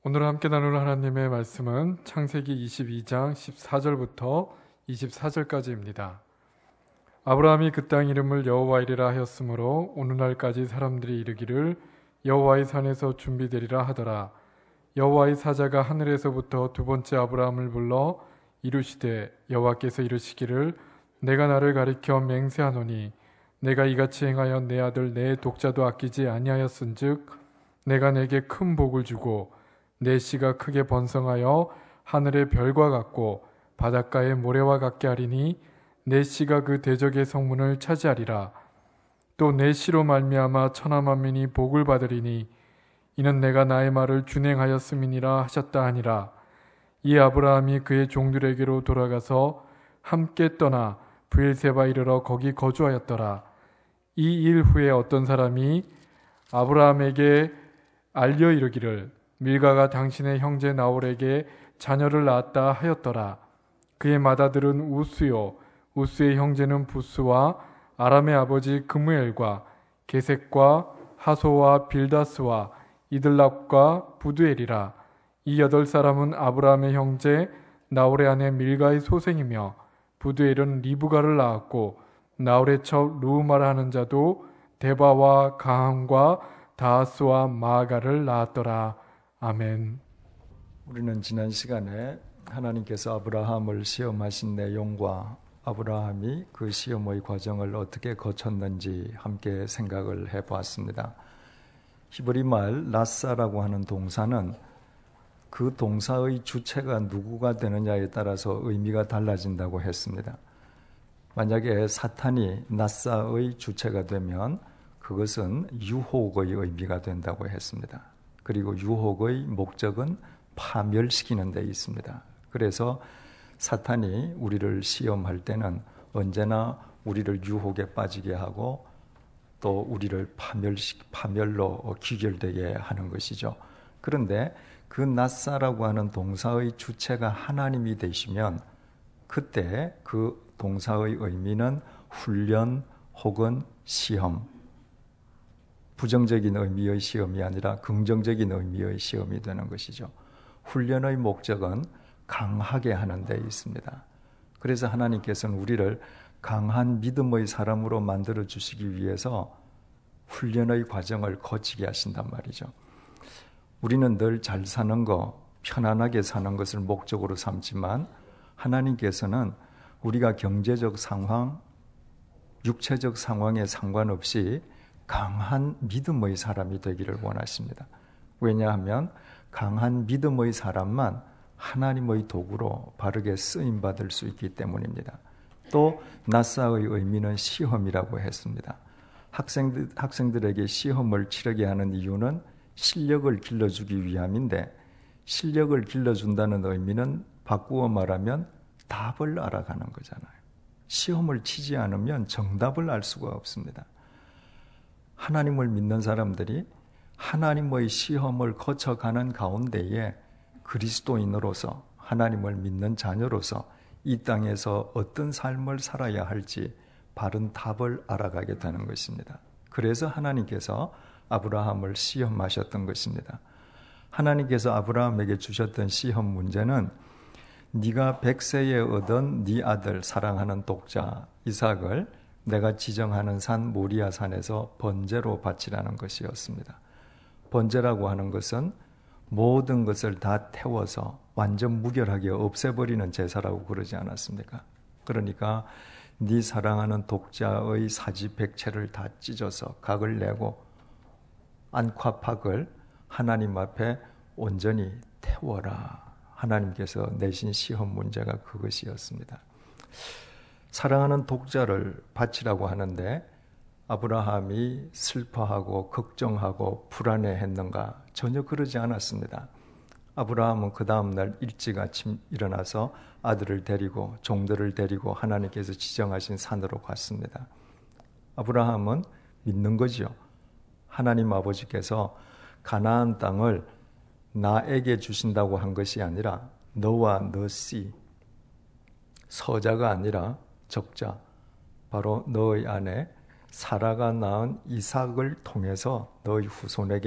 오늘 함께 나눌 하나님의 말씀은 창세기 22장 14절부터 24절까지입니다. 아브라함이 그 땅 이름을 여호와이리라 하였으므로 오늘날까지 사람들이 이르기를 여호와의 산에서 준비되리라 하더라. 여호와의 사자가 하늘에서부터 두 번째 아브라함을 불러 이르시되 여호와께서 이르시기를 내가 나를 가리켜 맹세하노니 내가 이같이 행하여 내 아들 내 독자도 아끼지 아니하였은즉 내가 내게 큰 복을 주고 내 씨가 크게 번성하여 하늘의 별과 같고 바닷가의 모래와 같게 하리니 내 씨가 그 대적의 성문을 차지하리라. 또 내 씨로 말미암아 천하 만민이 복을 받으리니 이는 내가 나의 말을 준행하였음이니라 하셨다 하니라. 이 아브라함이 그의 종들에게로 돌아가서 함께 떠나 브엘세바 이르러 거기 거주하였더라. 이 일 후에 어떤 사람이 아브라함에게 알려 이르기를 밀가가 당신의 형제 나홀에게 자녀를 낳았다 하였더라. 그의 맏아들은 우스요 우스의 형제는 부스와 아람의 아버지 그무엘과 게색과 하소와 빌다스와 이들랍과 부두엘이라. 이 8사람은 아브라함의 형제 나홀의 아내 밀가의 소생이며 부두엘은 리브가를 낳았고 나홀의 첩 루우마라 하는 자도 데바와 가함과 다하스와 마아가를 낳았더라. 아멘. 우리는 지난 시간에 하나님께서 아브라함을 시험하신 내용과 아브라함이 그 시험의 과정을 어떻게 거쳤는지 함께 생각을 해보았습니다. 히브리 말 나사라고 하는 동사는 그 동사의 주체가 누구가 되느냐에 따라서 의미가 달라진다고 했습니다. 만약에 사탄이 나사의 주체가 되면 그것은 유혹의 의미가 된다고 했습니다. 그리고 유혹의 목적은 파멸시키는 데 있습니다. 그래서 사탄이 우리를 시험할 때는 언제나 우리를 유혹에 빠지게 하고 또 우리를 파멸로 귀결되게 하는 것이죠. 그런데 그 나사라고 하는 동사의 주체가 하나님이 되시면 그때 그 동사의 의미는 훈련 혹은 시험, 부정적인 의미의 시험이 아니라 긍정적인 의미의 시험이 되는 것이죠. 훈련의 목적은 강하게 하는 데 있습니다. 그래서 하나님께서는 우리를 강한 믿음의 사람으로 만들어 주시기 위해서 훈련의 과정을 거치게 하신단 말이죠. 우리는 늘 잘 사는 거, 편안하게 사는 것을 목적으로 삼지만 하나님께서는 우리가 경제적 상황, 육체적 상황에 상관없이 강한 믿음의 사람이 되기를 원하십니다. 왜냐하면 강한 믿음의 사람만 하나님의 도구로 바르게 쓰임받을 수 있기 때문입니다. 또 나사의 의미는 시험이라고 했습니다. 학생들에게 시험을 치르게 하는 이유는 실력을 길러주기 위함인데 실력을 길러준다는 의미는 바꾸어 말하면 답을 알아가는 거잖아요. 시험을 치지 않으면 정답을 알 수가 없습니다. 하나님을 믿는 사람들이 하나님의 시험을 거쳐가는 가운데에 그리스도인으로서 하나님을 믿는 자녀로서 이 땅에서 어떤 삶을 살아야 할지 바른 답을 알아가게 되는 것입니다. 그래서 하나님께서 아브라함을 시험하셨던 것입니다. 하나님께서 아브라함에게 주셨던 시험 문제는 네가 100세에 얻은 네 아들 사랑하는 독자 이삭을 내가 지정하는 산 모리아 산에서 번제로 바치라는 것이었습니다. 번제라고 하는 것은 모든 것을 다 태워서 완전 무결하게 없애버리는 제사라고 그러지 않았습니까? 그러니까 네 사랑하는 독자의 사지 백체를 다 찢어서 각을 내고 안팎을 하나님 앞에 온전히 태워라. 하나님께서 내신 시험 문제가 그것이었습니다. 사랑하는 독자를 바치라고 하는데 아브라함이 슬퍼하고 걱정하고 불안해했는가? 전혀 그러지 않았습니다. 아브라함은 그 다음날 일찍 아침 일어나서 아들을 데리고 종들을 데리고 하나님께서 지정하신 산으로 갔습니다. 아브라함은 믿는 거지요. 하나님 아버지께서 가나안 땅을 나에게 주신다고 한 것이 아니라 너와 너 씨, 서자가 아니라 적자, 바로 너의 아내 사라가 낳은 이삭을 통해서 너희 후손에게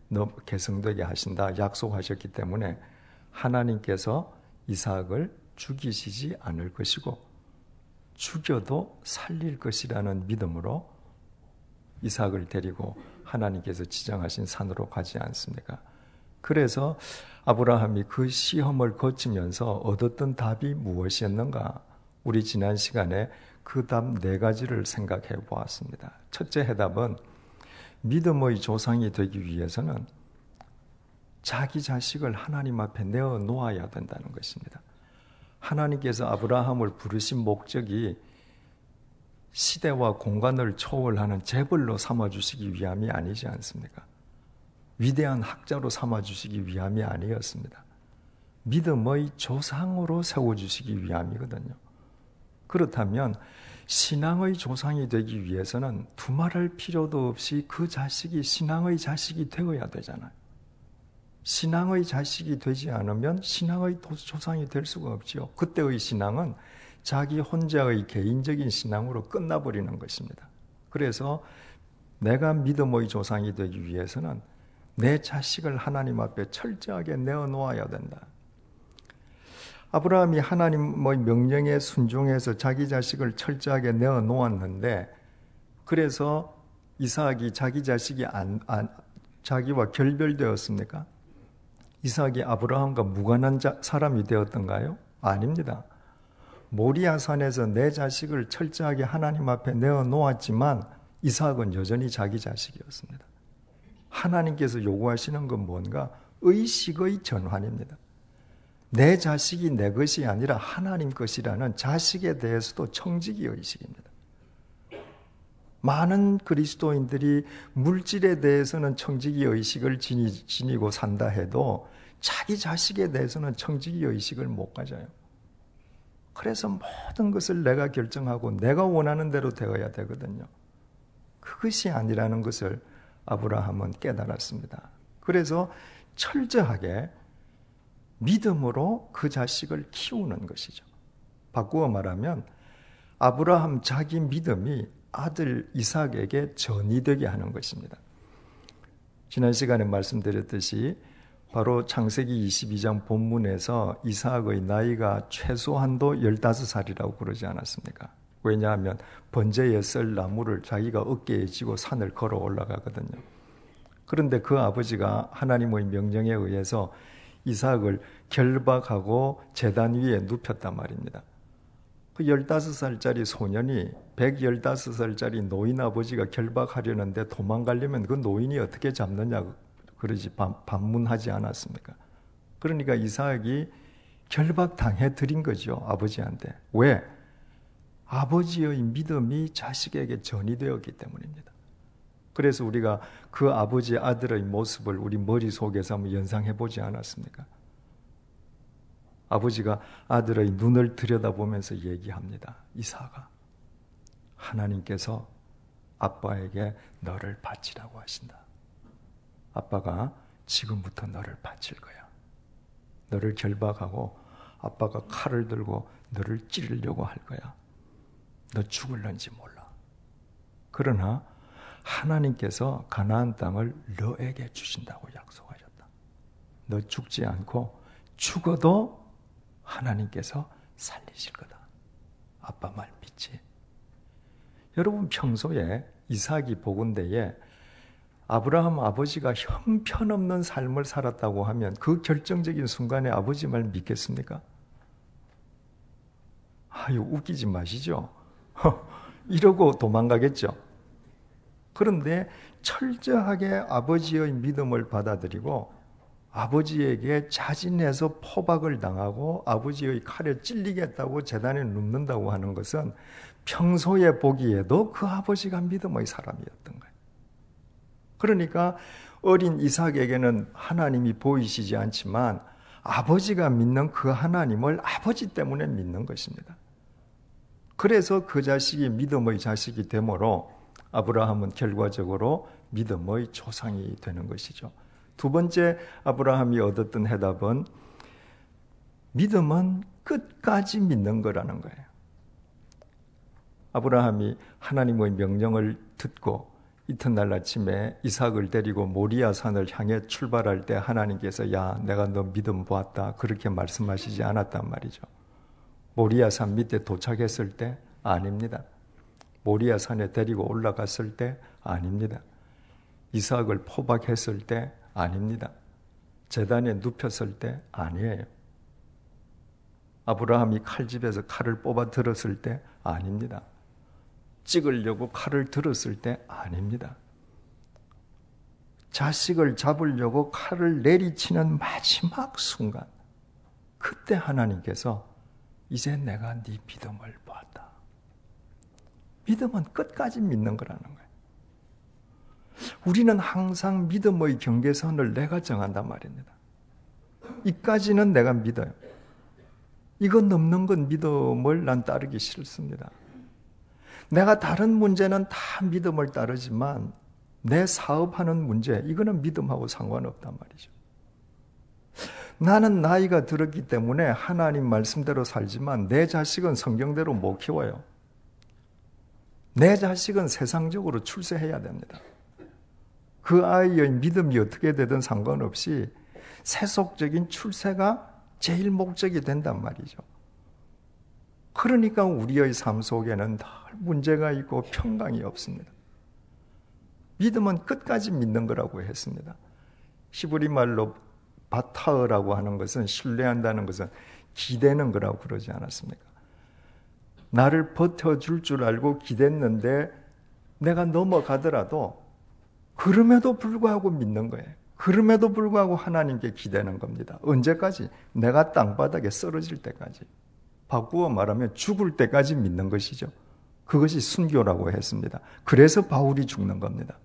계승되게 하신다 약속하셨기 때문에 하나님께서 이삭을 죽이시지 않을 것이고 죽여도 살릴 것이라는 믿음으로 이삭을 데리고 하나님께서 지정하신 산으로 가지 않습니까? 그래서 아브라함이 그 시험을 거치면서 얻었던 답이 무엇이었는가? 우리 지난 시간에 그 답 4가지를 생각해 보았습니다. 첫째 해답은 믿음의 조상이 되기 위해서는 자기 자식을 하나님 앞에 내어 놓아야 된다는 것입니다. 하나님께서 아브라함을 부르신 목적이 시대와 공간을 초월하는 재벌로 삼아주시기 위함이 아니지 않습니까? 위대한 학자로 삼아주시기 위함이 아니었습니다. 믿음의 조상으로 세워주시기 위함이거든요. 그렇다면 신앙의 조상이 되기 위해서는 두말할 필요도 없이 그 자식이 신앙의 자식이 되어야 되잖아요. 신앙의 자식이 되지 않으면 신앙의 조상이 될 수가 없지요. 그때의 신앙은 자기 혼자의 개인적인 신앙으로 끝나버리는 것입니다. 그래서 내가 믿음의 조상이 되기 위해서는 내 자식을 하나님 앞에 철저하게 내어놓아야 된다. 아브라함이 하나님의 명령에 순종해서 자기 자식을 철저하게 내어놓았는데 그래서 이삭이 자기 자식이 자기와 결별되었습니까? 이삭이 아브라함과 무관한 사람이 되었던가요? 아닙니다. 모리아산에서 내 자식을 철저하게 하나님 앞에 내어놓았지만 이삭은 여전히 자기 자식이었습니다. 하나님께서 요구하시는 건 뭔가? 의식의 전환입니다. 내 자식이 내 것이 아니라 하나님 것이라는 자식에 대해서도 청지기 의식입니다. 많은 그리스도인들이 물질에 대해서는 청지기 의식을 지니고 산다 해도 자기 자식에 대해서는 청지기 의식을 못 가져요. 그래서 모든 것을 내가 결정하고 내가 원하는 대로 되어야 되거든요. 그것이 아니라는 것을 아브라함은 깨달았습니다. 그래서 철저하게 믿음으로 그 자식을 키우는 것이죠. 바꾸어 말하면 아브라함 자기 믿음이 아들 이삭에게 전이되게 하는 것입니다. 지난 시간에 말씀드렸듯이 바로 창세기 22장 본문에서 이삭의 나이가 최소한도 15살이라고 그러지 않았습니까? 왜냐하면 번제에 쓸 나무를 자기가 어깨에 지고 산을 걸어 올라가거든요. 그런데 그 아버지가 하나님의 명령에 의해서 이삭을 결박하고 제단 위에 눕혔단 말입니다. 그 15살짜리 소년이 115살짜리 노인 아버지가 결박하려는데 도망가려면 그 노인이 어떻게 잡느냐 그러지 반문하지 않았습니까? 그러니까 이삭이 결박당해 드린 거죠. 아버지한테. 왜? 아버지의 믿음이 자식에게 전이되었기 때문입니다. 그래서 우리가 그 아버지 아들의 모습을 우리 머릿속에서 한번 연상해 보지 않았습니까? 아버지가 아들의 눈을 들여다보면서 얘기합니다. 이삭아, 하나님께서 아빠에게 너를 바치라고 하신다. 아빠가 지금부터 너를 바칠 거야. 너를 결박하고 아빠가 칼을 들고 너를 찌르려고 할 거야. 너 죽을런지 몰라. 그러나 하나님께서 가나안 땅을 너에게 주신다고 약속하셨다. 너 죽지 않고 죽어도 하나님께서 살리실 거다. 아빠 말 믿지? 여러분 평소에 이삭이 보건대에 아브라함 아버지가 형편없는 삶을 살았다고 하면 그 결정적인 순간에 아버지 말 믿겠습니까? 아유, 웃기지 마시죠. 이러고 도망가겠죠. 그런데 철저하게 아버지의 믿음을 받아들이고 아버지에게 자진해서 포박을 당하고 아버지의 칼에 찔리겠다고 제단에 눕는다고 하는 것은 평소에 보기에도 그 아버지가 믿음의 사람이었던 거예요. 그러니까 어린 이삭에게는 하나님이 보이시지 않지만 아버지가 믿는 그 하나님을 아버지 때문에 믿는 것입니다. 그래서 그 자식이 믿음의 자식이 되므로 아브라함은 결과적으로 믿음의 조상이 되는 것이죠. 두 번째 아브라함이 얻었던 해답은 믿음은 끝까지 믿는 거라는 거예요. 아브라함이 하나님의 명령을 듣고 이튿날 아침에 이삭을 데리고 모리아 산을 향해 출발할 때 하나님께서 야, 내가 너 믿음 보았다 그렇게 말씀하시지 않았단 말이죠. 모리아 산 밑에 도착했을 때 아닙니다. 모리아 산에 데리고 올라갔을 때 아닙니다. 이삭을 포박했을 때 아닙니다. 제단에 눕혔을 때 아니에요. 아브라함이 칼집에서 칼을 뽑아 들었을 때 아닙니다. 찍으려고 칼을 들었을 때 아닙니다. 자식을 잡으려고 칼을 내리치는 마지막 순간, 그때 하나님께서 이제 내가 네 믿음을 보았다. 믿음은 끝까지 믿는 거라는 거예요. 우리는 항상 믿음의 경계선을 내가 정한단 말입니다. 이까지는 내가 믿어요. 이거 넘는 건 믿음을 난 따르기 싫습니다. 내가 다른 문제는 다 믿음을 따르지만 내 사업하는 문제, 이거는 믿음하고 상관없단 말이죠. 나는 나이가 들었기 때문에 하나님 말씀대로 살지만 내 자식은 성경대로 못 키워요. 내 자식은 세상적으로 출세해야 됩니다. 그 아이의 믿음이 어떻게 되든 상관없이 세속적인 출세가 제일 목적이 된단 말이죠. 그러니까 우리의 삶 속에는 늘 문제가 있고 평강이 없습니다. 믿음은 끝까지 믿는 거라고 했습니다. 히브리 말로 바타흐라고 하는 것은, 신뢰한다는 것은 기대는 거라고 그러지 않았습니까? 나를 버텨줄 줄 알고 기댔는데 내가 넘어가더라도 그럼에도 불구하고 믿는 거예요. 그럼에도 불구하고 하나님께 기대는 겁니다. 언제까지? 내가 땅바닥에 쓰러질 때까지. 바꾸어 말하면 죽을 때까지 믿는 것이죠. 그것이 순교라고 했습니다. 그래서 바울이 죽는 겁니다.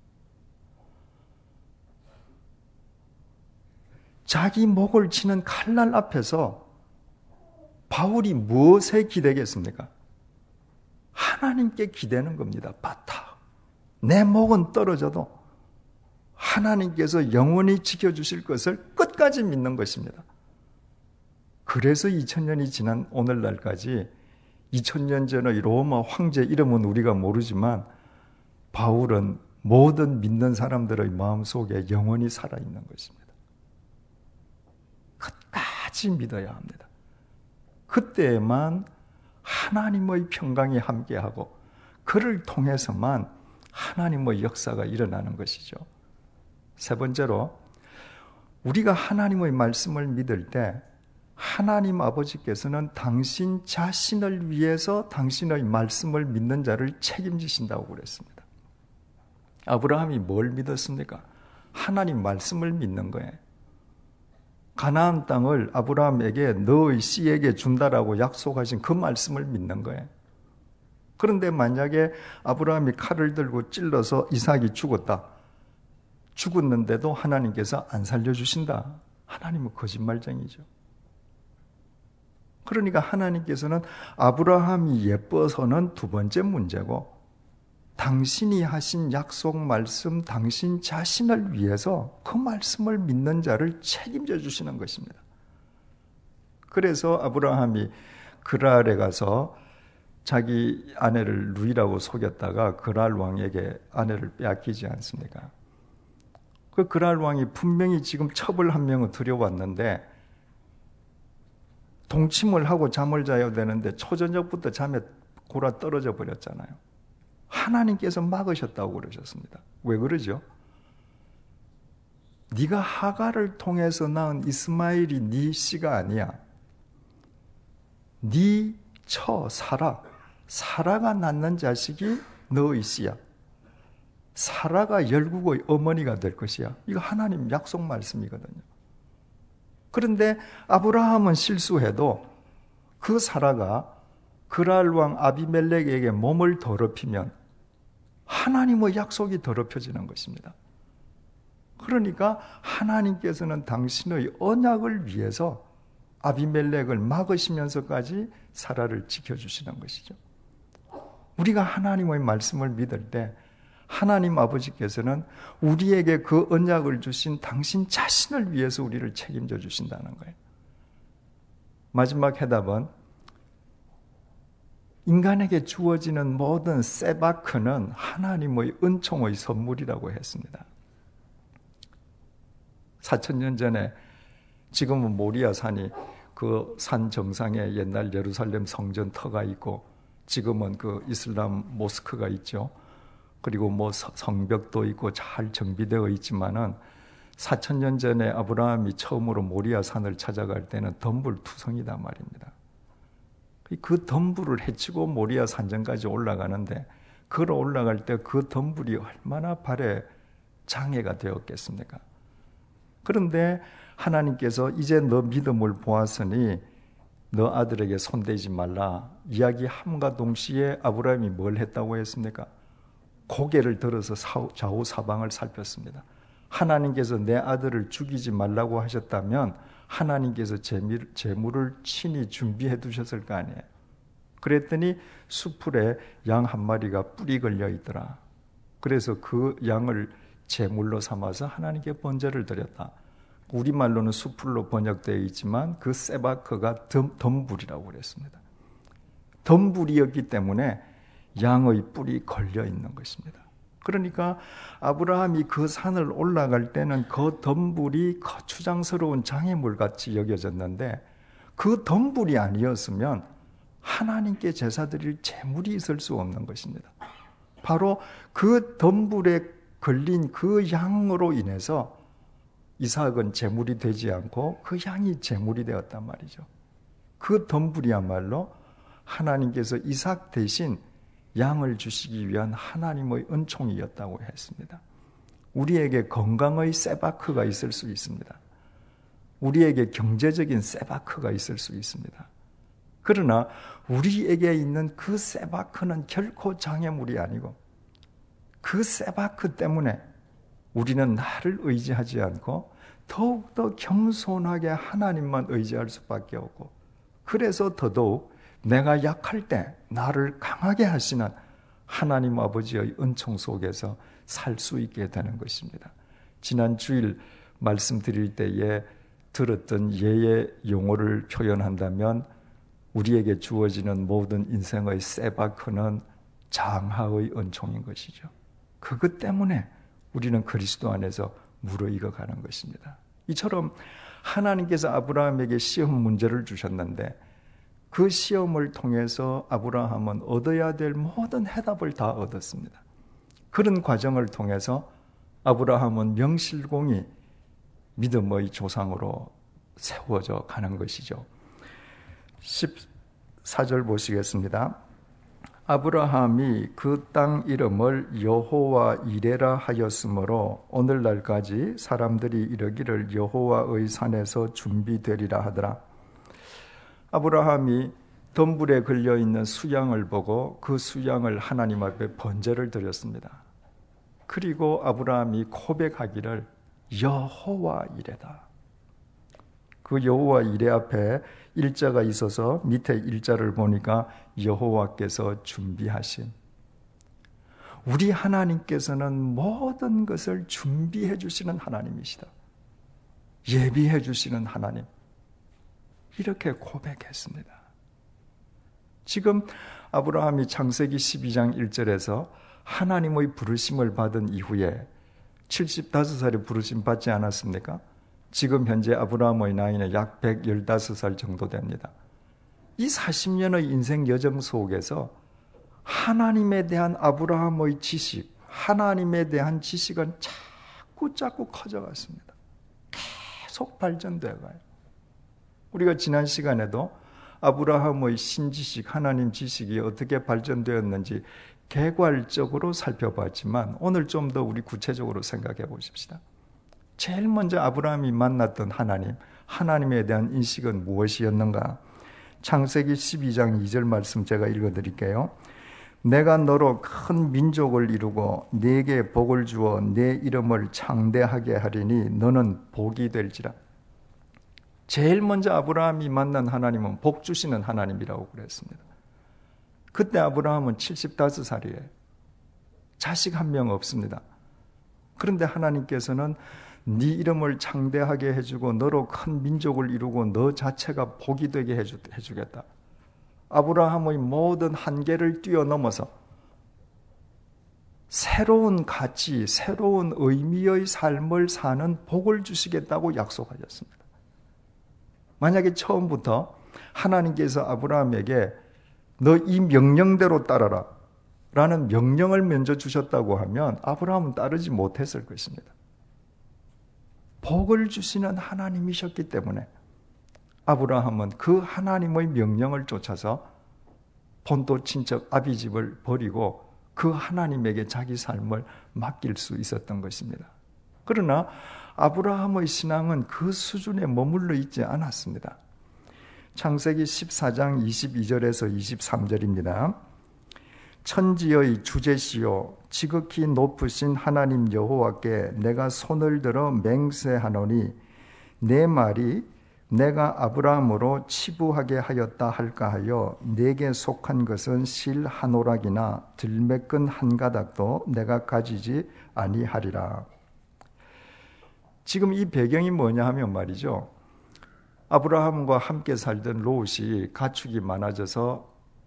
자기 목을 치는 칼날 앞에서 바울이 무엇에 기대겠습니까? 하나님께 기대는 겁니다. 바타. 내 목은 떨어져도 하나님께서 영원히 지켜주실 것을 끝까지 믿는 것입니다. 그래서 2000년이 지난 오늘날까지 2000년 전의 로마 황제 이름은 우리가 모르지만 바울은 모든 믿는 사람들의 마음속에 영원히 살아있는 것입니다. 끝까지 믿어야 합니다. 그때에만 하나님의 평강이 함께하고 그를 통해서만 하나님의 역사가 일어나는 것이죠. 세 번째로, 우리가 하나님의 말씀을 믿을 때 하나님 아버지께서는 당신 자신을 위해서 당신의 말씀을 믿는 자를 책임지신다고 그랬습니다. 아브라함이 뭘 믿었습니까? 하나님 말씀을 믿는 거예요. 가나안 땅을 아브라함에게 너의 씨에게 준다라고 약속하신 그 말씀을 믿는 거예요. 그런데 만약에 아브라함이 칼을 들고 찔러서 이삭이 죽었는데도 하나님께서 안 살려주신다. 하나님은 거짓말쟁이죠. 그러니까 하나님께서는 아브라함이 예뻐서는 두 번째 문제고, 당신이 하신 약속 말씀, 당신 자신을 위해서 그 말씀을 믿는 자를 책임져 주시는 것입니다. 그래서 아브라함이 그랄에 가서 자기 아내를 루이라고 속였다가 그랄 왕에게 아내를 빼앗기지 않습니까? 그 그랄 왕이 분명히 지금 첩을 한 명을 들여왔는데 동침을 하고 잠을 자야 되는데 초저녁부터 잠에 골아 떨어져 버렸잖아요. 하나님께서 막으셨다고 그러셨습니다. 왜 그러죠? 네가 하갈을 통해서 낳은 이스마엘이 네 씨가 아니야. 네 처 사라가 낳는 자식이 너의 씨야. 사라가 열국의 어머니가 될 것이야. 이거 하나님 약속 말씀이거든요. 그런데 아브라함은 실수해도 그 사라가 그랄 왕 아비멜렉에게 몸을 더럽히면 하나님의 약속이 더럽혀지는 것입니다. 그러니까 하나님께서는 당신의 언약을 위해서 아비멜렉을 막으시면서까지 사라를 지켜주시는 것이죠. 우리가 하나님의 말씀을 믿을 때 하나님 아버지께서는 우리에게 그 언약을 주신 당신 자신을 위해서 우리를 책임져 주신다는 거예요. 마지막 해답은 인간에게 주어지는 모든 세바크는 하나님의 은총의 선물이라고 했습니다. 4,000년 전에 지금은 모리아 산이 그 산 정상에 옛날 예루살렘 성전 터가 있고 지금은 그 이슬람 모스크가 있죠. 그리고 뭐 성벽도 있고 잘 정비되어 있지만은 4,000년 전에 아브라함이 처음으로 모리아 산을 찾아갈 때는 덤불투성이단 말입니다. 그 덤불을 헤치고 모리아 산정까지 올라가는데 걸어 올라갈 때 그 덤불이 얼마나 발에 장애가 되었겠습니까? 그런데 하나님께서 이제 너 믿음을 보았으니 너 아들에게 손대지 말라 이야기함과 동시에 아브라함이 뭘 했다고 했습니까? 고개를 들어서 좌우 사방을 살폈습니다. 하나님께서 내 아들을 죽이지 말라고 하셨다면 하나님께서 제물을 친히 준비해 두셨을 거 아니에요. 그랬더니 수풀에 양 한 마리가 뿔이 걸려 있더라. 그래서 그 양을 제물로 삼아서 하나님께 번제를 드렸다. 우리말로는 수풀로 번역되어 있지만 그 세바크가 덤불이라고 그랬습니다. 덤불이었기 때문에 양의 뿔이 걸려 있는 것입니다. 그러니까 아브라함이 그 산을 올라갈 때는 그 덤불이 거추장스러운 장애물같이 여겨졌는데 그 덤불이 아니었으면 하나님께 제사 드릴 제물이 있을 수 없는 것입니다. 바로 그 덤불에 걸린 그 양으로 인해서 이삭은 제물이 되지 않고 그 양이 제물이 되었단 말이죠. 그 덤불이야말로 하나님께서 이삭 대신 양을 주시기 위한 하나님의 은총이었다고 했습니다. 우리에게 건강의 세바크가 있을 수 있습니다. 우리에게 경제적인 세바크가 있을 수 있습니다. 그러나 우리에게 있는 그 세바크는 결코 장애물이 아니고 그 세바크 때문에 우리는 나를 의지하지 않고 더욱더 겸손하게 하나님만 의지할 수밖에 없고 그래서 더더욱 내가 약할 때 나를 강하게 하시는 하나님 아버지의 은총 속에서 살 수 있게 되는 것입니다. 지난 주일 말씀드릴 때에 들었던 예의 용어를 표현한다면 우리에게 주어지는 모든 인생의 세바크는 장하의 은총인 것이죠. 그것 때문에 우리는 그리스도 안에서 무르익어가는 것입니다. 이처럼 하나님께서 아브라함에게 시험 문제를 주셨는데 그 시험을 통해서 아브라함은 얻어야 될 모든 해답을 다 얻었습니다. 그런 과정을 통해서 아브라함은 명실공히 믿음의 조상으로 세워져 가는 것이죠. 14절 보시겠습니다. 아브라함이 그 땅 이름을 여호와 이레라 하였으므로 오늘날까지 사람들이 이르기를 여호와의 산에서 준비되리라 하더라. 아브라함이 덤불에 걸려있는 수양을 보고 그 수양을 하나님 앞에 번제를 드렸습니다. 그리고 아브라함이 고백하기를 여호와 이레다. 그 여호와 이레 앞에 일자가 있어서 밑에 일자를 보니까 여호와께서 준비하신, 우리 하나님께서는 모든 것을 준비해 주시는 하나님이시다. 예비해 주시는 하나님. 이렇게 고백했습니다. 지금 아브라함이 창세기 12장 1절에서 하나님의 부르심을 받은 이후에 75살에 부르심 받지 않았습니까? 지금 현재 아브라함의 나이는 약 115살 정도 됩니다. 이 40년의 인생 여정 속에서 하나님에 대한 아브라함의 지식, 하나님에 대한 지식은 자꾸 커져갔습니다. 계속 발전되어 가요. 우리가 지난 시간에도 아브라함의 신지식, 하나님 지식이 어떻게 발전되었는지 개괄적으로 살펴봤지만 오늘 좀 더 우리 구체적으로 생각해 보십시다. 제일 먼저 아브라함이 만났던 하나님, 하나님에 대한 인식은 무엇이었는가? 창세기 12장 2절 말씀 제가 읽어드릴게요. 내가 너로 큰 민족을 이루고 네게 복을 주어 내 이름을 창대하게 하리니 너는 복이 될지라. 제일 먼저 아브라함이 만난 하나님은 복 주시는 하나님이라고 그랬습니다. 그때 아브라함은 75살이에요. 자식 한 명 없습니다. 그런데 하나님께서는 네 이름을 창대하게 해주고 너로 큰 민족을 이루고 너 자체가 복이 되게 해주겠다. 아브라함의 모든 한계를 뛰어넘어서 새로운 가치, 새로운 의미의 삶을 사는 복을 주시겠다고 약속하셨습니다. 만약에 처음부터 하나님께서 아브라함에게 너 이 명령대로 따라라 라는 명령을 먼저 주셨다고 하면 아브라함은 따르지 못했을 것입니다. 복을 주시는 하나님이셨기 때문에 아브라함은 그 하나님의 명령을 쫓아서 본토 친척 아비집을 버리고 그 하나님에게 자기 삶을 맡길 수 있었던 것입니다. 그러나 아브라함의 신앙은 그 수준에 머물러 있지 않았습니다. 창세기 14장 22절에서 23절입니다. 천지의 주제시요 지극히 높으신 하나님 여호와께 내가 손을 들어 맹세하노니 내 말이 내가 아브라함으로 치부하게 하였다 할까 하여 내게 속한 것은 실 한 오락이나 들매끈 한 가닥도 내가 가지지 아니하리라. 지금 이 배경이 뭐냐 하면 말이죠. 아브라함과 함께 살던 롯이 가축이 많아져서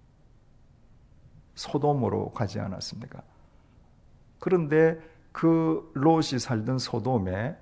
소돔으로 가지 않았습니까? 그런데 그 롯이 살던 소돔에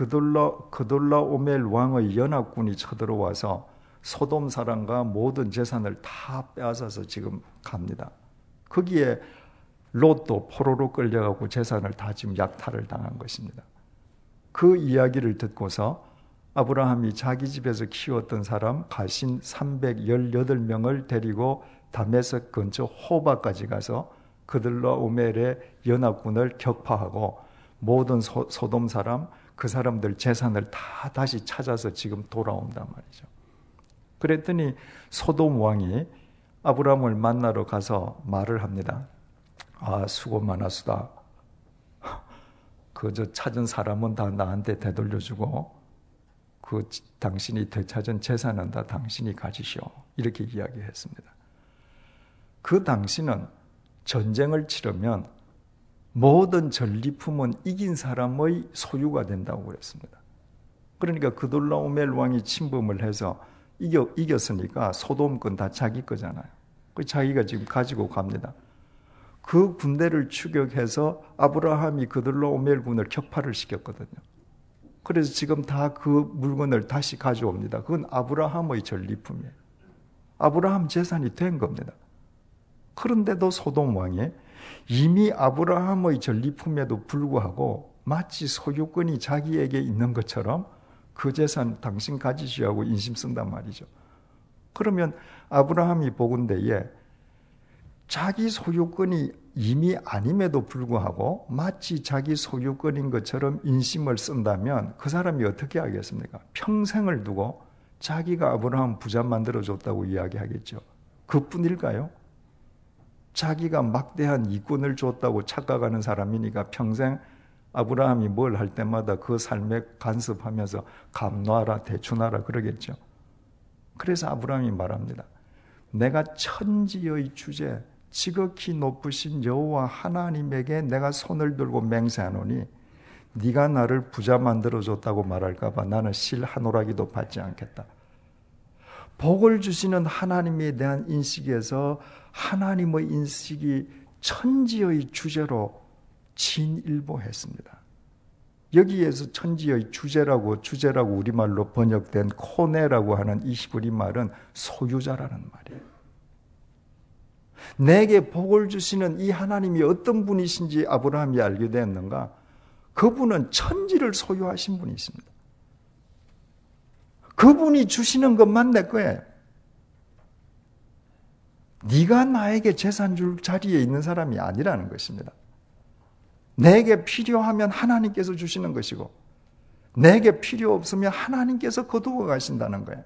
그돌라오멜 왕의 연합군이 쳐들어와서 소돔 사람과 모든 재산을 다 빼앗아서 지금 갑니다. 거기에 롯도 포로로 끌려가고 재산을 다 지금 약탈을 당한 것입니다. 그 이야기를 듣고서 아브라함이 자기 집에서 키웠던 사람 가신 318명을 데리고 다메섹 근처 호바까지 가서 그돌라오멜의 연합군을 격파하고 모든 소돔 사람 그 사람들 재산을 다 다시 찾아서 지금 돌아온단 말이죠. 그랬더니 소돔 왕이 아브라함을 만나러 가서 말을 합니다. 아, 수고 많았수다. 그저 찾은 사람은 다 나한테 되돌려주고 그 당신이 되찾은 재산은 다 당신이 가지시오. 이렇게 이야기했습니다. 그 당시는 전쟁을 치르면 모든 전리품은 이긴 사람의 소유가 된다고 그랬습니다. 그러니까 그돌라오멜 왕이 침범을 해서 이겼으니까 소돔 건 다 자기 거잖아요. 그 자기가 지금 가지고 갑니다. 그 군대를 추격해서 아브라함이 그돌라오멜 군을 격파를 시켰거든요. 그래서 지금 다 그 물건을 다시 가져옵니다. 그건 아브라함의 전리품이에요. 아브라함 재산이 된 겁니다. 그런데도 소돔 왕이 이미 아브라함의 전리품에도 불구하고 마치 소유권이 자기에게 있는 것처럼 그 재산 당신 가지시오 하고 인심 쓴단 말이죠. 그러면 아브라함이 보건대에 자기 소유권이 이미 아님에도 불구하고 마치 자기 소유권인 것처럼 인심을 쓴다면 그 사람이 어떻게 하겠습니까? 평생을 두고 자기가 아브라함 부자 만들어줬다고 이야기하겠죠. 그뿐일까요? 자기가 막대한 이권을 줬다고 착각하는 사람이니까 평생 아브라함이 뭘 할 때마다 그 삶에 간섭하면서 감노하라 대충하라 그러겠죠. 그래서 아브라함이 말합니다. 내가 천지의 주제 지극히 높으신 여호와 하나님에게 내가 손을 들고 맹세하노니 네가 나를 부자 만들어줬다고 말할까 봐 나는 실 한 오라기도 받지 않겠다. 복을 주시는 하나님에 대한 인식에서 하나님의 인식이 천지의 주제로 진일보했습니다. 여기에서 천지의 주제라고 우리말로 번역된 코네라고 하는 이 히브리 말은 소유자라는 말이에요. 내게 복을 주시는 이 하나님이 어떤 분이신지 아브라함이 알게 되었는가? 그분은 천지를 소유하신 분이십니다. 그분이 주시는 것만 내 거예요. 네가 나에게 재산 줄 자리에 있는 사람이 아니라는 것입니다. 내게 필요하면 하나님께서 주시는 것이고 내게 필요 없으면 하나님께서 거두어 가신다는 거예요.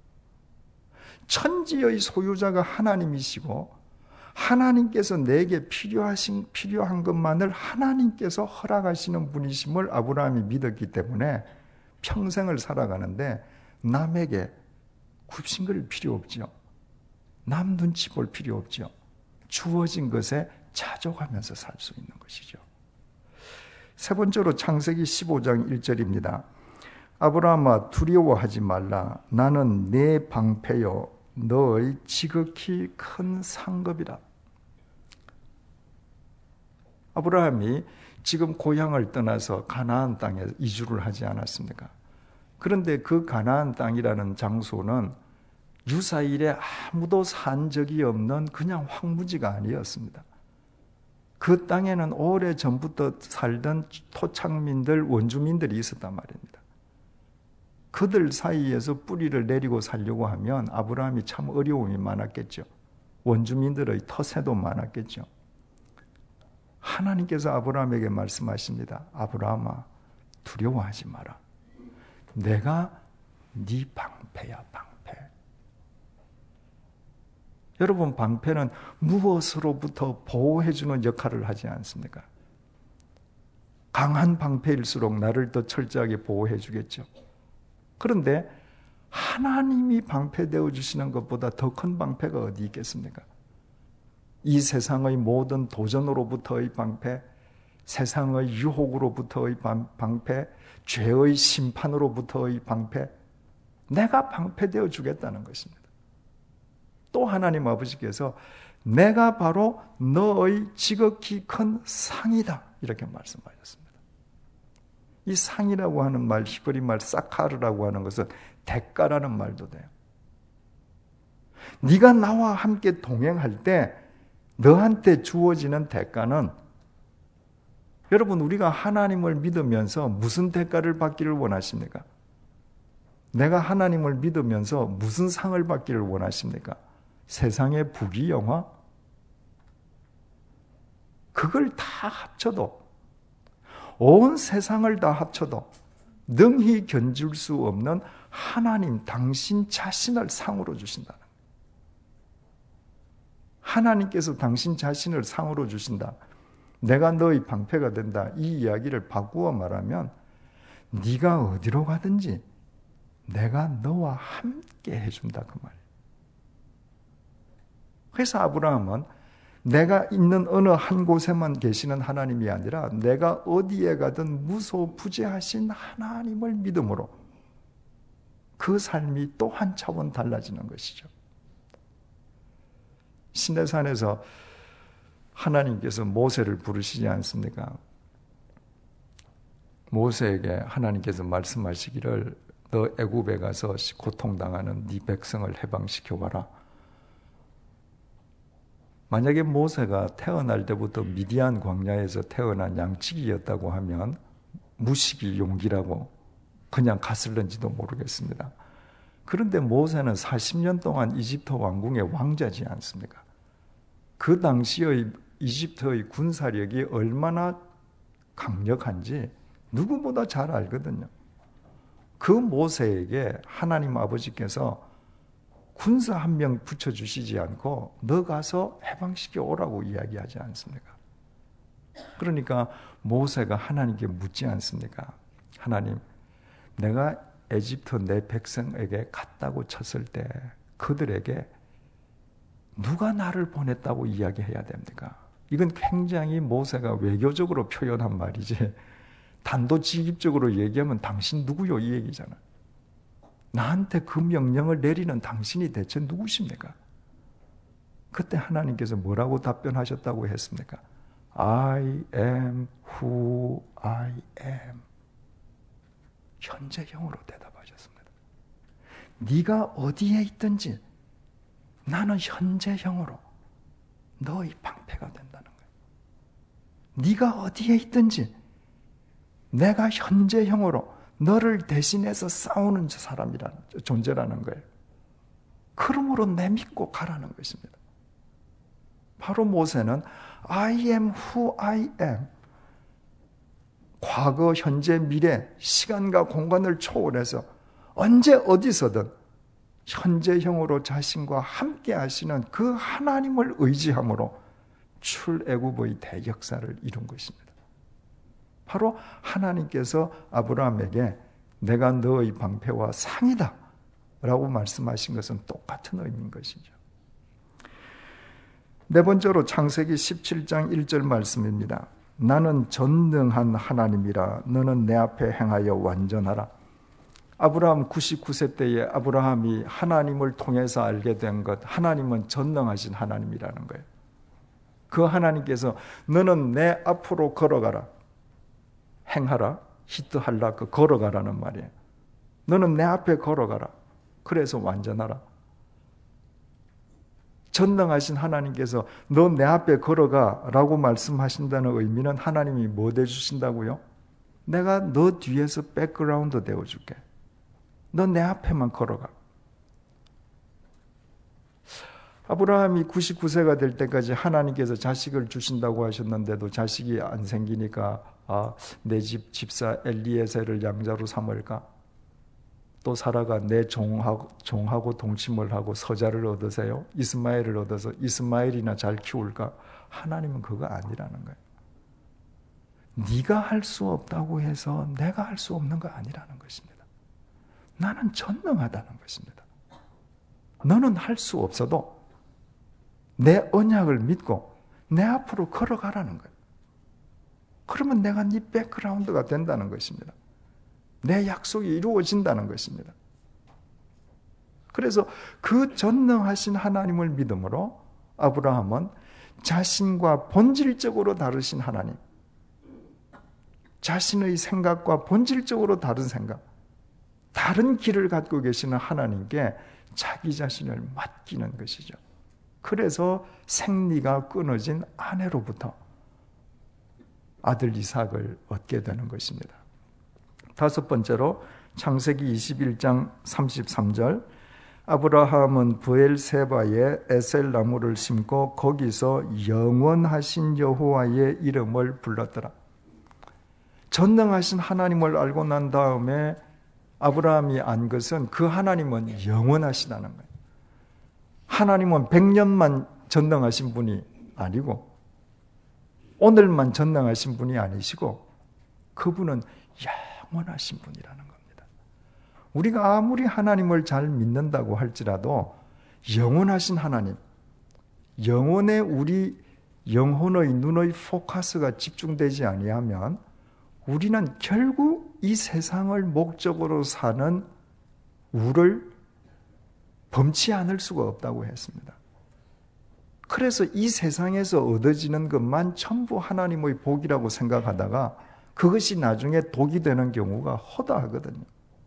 천지의 소유자가 하나님이시고 하나님께서 내게 필요한 것만을 하나님께서 허락하시는 분이심을 아브라함이 믿었기 때문에 평생을 살아가는데 남에게 굽신거릴 필요 없죠. 남 눈치 볼 필요 없죠. 주어진 것에 자족하면서 살 수 있는 것이죠. 세 번째로 창세기 15장 1절입니다. 아브라함아 두려워하지 말라. 나는 내 방패요 너의 지극히 큰 상급이라. 아브라함이 지금 고향을 떠나서 가나안 땅에 이주를 하지 않았습니까? 그런데 그 가나안 땅이라는 장소는 유사일에 아무도 산 적이 없는 그냥 황무지가 아니었습니다. 그 땅에는 오래전부터 살던 토착민들, 원주민들이 있었단 말입니다. 그들 사이에서 뿌리를 내리고 살려고 하면 아브라함이 참 어려움이 많았겠죠. 원주민들의 터세도 많았겠죠. 하나님께서 아브라함에게 말씀하십니다. 아브라함아, 두려워하지 마라. 내가 네 방패야, 방패. 여러분, 방패는 무엇으로부터 보호해주는 역할을 하지 않습니까? 강한 방패일수록 나를 더 철저하게 보호해주겠죠. 그런데 하나님이 방패 되어주시는 것보다 더 큰 방패가 어디 있겠습니까? 이 세상의 모든 도전으로부터의 방패, 세상의 유혹으로부터의 방패, 죄의 심판으로부터의 방패, 내가 방패되어 주겠다는 것입니다. 또 하나님 아버지께서 내가 바로 너의 지극히 큰 상이다 이렇게 말씀하셨습니다. 이 상이라고 하는 말, 히브리 말 사카르라고 하는 것은 대가라는 말도 돼요. 네가 나와 함께 동행할 때 너한테 주어지는 대가는, 여러분, 우리가 하나님을 믿으면서 무슨 대가를 받기를 원하십니까? 내가 하나님을 믿으면서 무슨 상을 받기를 원하십니까? 세상의 부귀영화? 그걸 다 합쳐도, 온 세상을 다 합쳐도 능히 견줄 수 없는 하나님 당신 자신을 상으로 주신다는 거예요. 하나님께서 당신 자신을 상으로 주신다. 내가 너의 방패가 된다. 이 이야기를 바꾸어 말하면 네가 어디로 가든지 내가 너와 함께 해준다 그 말이에요. 그래서 아브라함은 내가 있는 어느 한 곳에만 계시는 하나님이 아니라 내가 어디에 가든 무소부재하신 하나님을 믿음으로 그 삶이 또 한 차원 달라지는 것이죠. 시내산에서 하나님께서 모세를 부르시지 않습니까? 모세에게 하나님께서 말씀하시기를 너 애굽에 가서 고통당하는 네 백성을 해방시켜봐라. 만약에 모세가 태어날 때부터 미디안 광야에서 태어난 양치기였다고 하면 무식이 용기라고 그냥 갔을는지도 모르겠습니다. 그런데 모세는 40년 동안 이집트 왕궁의 왕자지 않습니까? 그 당시의 이집트의 군사력이 얼마나 강력한지 누구보다 잘 알거든요. 그 모세에게 하나님 아버지께서 군사 한 명 붙여주시지 않고 너 가서 해방시켜 오라고 이야기하지 않습니까? 그러니까 모세가 하나님께 묻지 않습니까? 하나님, 내가 에집트 내 백성에게 갔다고 쳤을 때 그들에게 누가 나를 보냈다고 이야기해야 됩니까? 이건 굉장히 모세가 외교적으로 표현한 말이지 단도직입적으로 얘기하면 당신 누구요? 이 얘기잖아. 나한테 그 명령을 내리는 당신이 대체 누구십니까? 그때 하나님께서 뭐라고 답변하셨다고 했습니까? I am who I am. 현재형으로 대답하셨습니다. 네가 어디에 있든지 나는 현재형으로 너의 방패가 된다는 거예요. 네가 어디에 있든지 내가 현재형으로 너를 대신해서 싸우는 사람이라는 존재라는 거예요. 그러므로 내믿고 가라는 것입니다. 바로 모세는 I am who I am. 과거, 현재, 미래, 시간과 공간을 초월해서 언제 어디서든 현재형으로 자신과 함께 하시는 그 하나님을 의지함으로 출애굽의 대역사를 이룬 것입니다. 바로 하나님께서 아브라함에게 내가 너의 방패와 상이다 라고 말씀하신 것은 똑같은 의미인 것이죠. 네 번째로 창세기 17장 1절 말씀입니다. 나는 전능한 하나님이라 너는 내 앞에 행하여 완전하라. 아브라함 99세 때에 아브라함이 하나님을 통해서 알게 된 것, 하나님은 전능하신 하나님이라는 거예요. 그 하나님께서 너는 내 앞으로 걸어가라. 행하라. 히트할라. 걸어가라는 말이에요. 너는 내 앞에 걸어가라. 그래서 완전하라. 전능하신 하나님께서 너 내 앞에 걸어가 라고 말씀하신다는 의미는 하나님이 뭐 해주신다고요? 내가 너 뒤에서 백그라운드 되어줄게. 너 내 앞에만 걸어가. 아브라함이 99세가 될 때까지 하나님께서 자식을 주신다고 하셨는데도 자식이 안 생기니까 내 집사 엘리에셀을 양자로 삼을까? 또 사라가 내 종하고 동침을 하고 서자를 얻으세요. 이스마엘을 얻어서 이스마엘이나 잘 키울까? 하나님은 그거 아니라는 거예요. 네가 할 수 없다고 해서 내가 할 수 없는 거 아니라는 것입니다. 나는 전능하다는 것입니다. 너는 할 수 없어도 내 언약을 믿고 내 앞으로 걸어가라는 거예요. 그러면 내가 네 백그라운드가 된다는 것입니다. 내 약속이 이루어진다는 것입니다. 그래서 그 전능하신 하나님을 믿음으로 아브라함은 자신과 본질적으로 다르신 하나님, 자신의 생각과 본질적으로 다른 생각, 다른 길을 갖고 계시는 하나님께 자기 자신을 맡기는 것이죠. 그래서 생리가 끊어진 아내로부터 아들 이삭을 얻게 되는 것입니다. 다섯 번째로 창세기 21장 33절, 아브라함은 브엘세바에 에셀 나무를 심고 거기서 영원하신 여호와의 이름을 불렀더라. 전능하신 하나님을 알고 난 다음에 아브라함이 안 것은 그 하나님은 영원하시다는 거예요. 하나님은 100년만 전능하신 분이 아니고 오늘만 전능하신 분이 아니시고 그분은 영원하신 분이라는 겁니다. 우리가 아무리 하나님을 잘 믿는다고 할지라도 영원하신 하나님, 영혼에 우리 영혼의 눈의 포커스가 집중되지 아니하면 우리는 결국 이 세상을 목적으로 사는 우를 범치 않을 수가 없다고 했습니다. 그래서 이 세상에서 얻어지는 것만 전부 하나님의 복이라고 생각하다가 그것이 나중에 독이 되는 경우가 허다하거든요.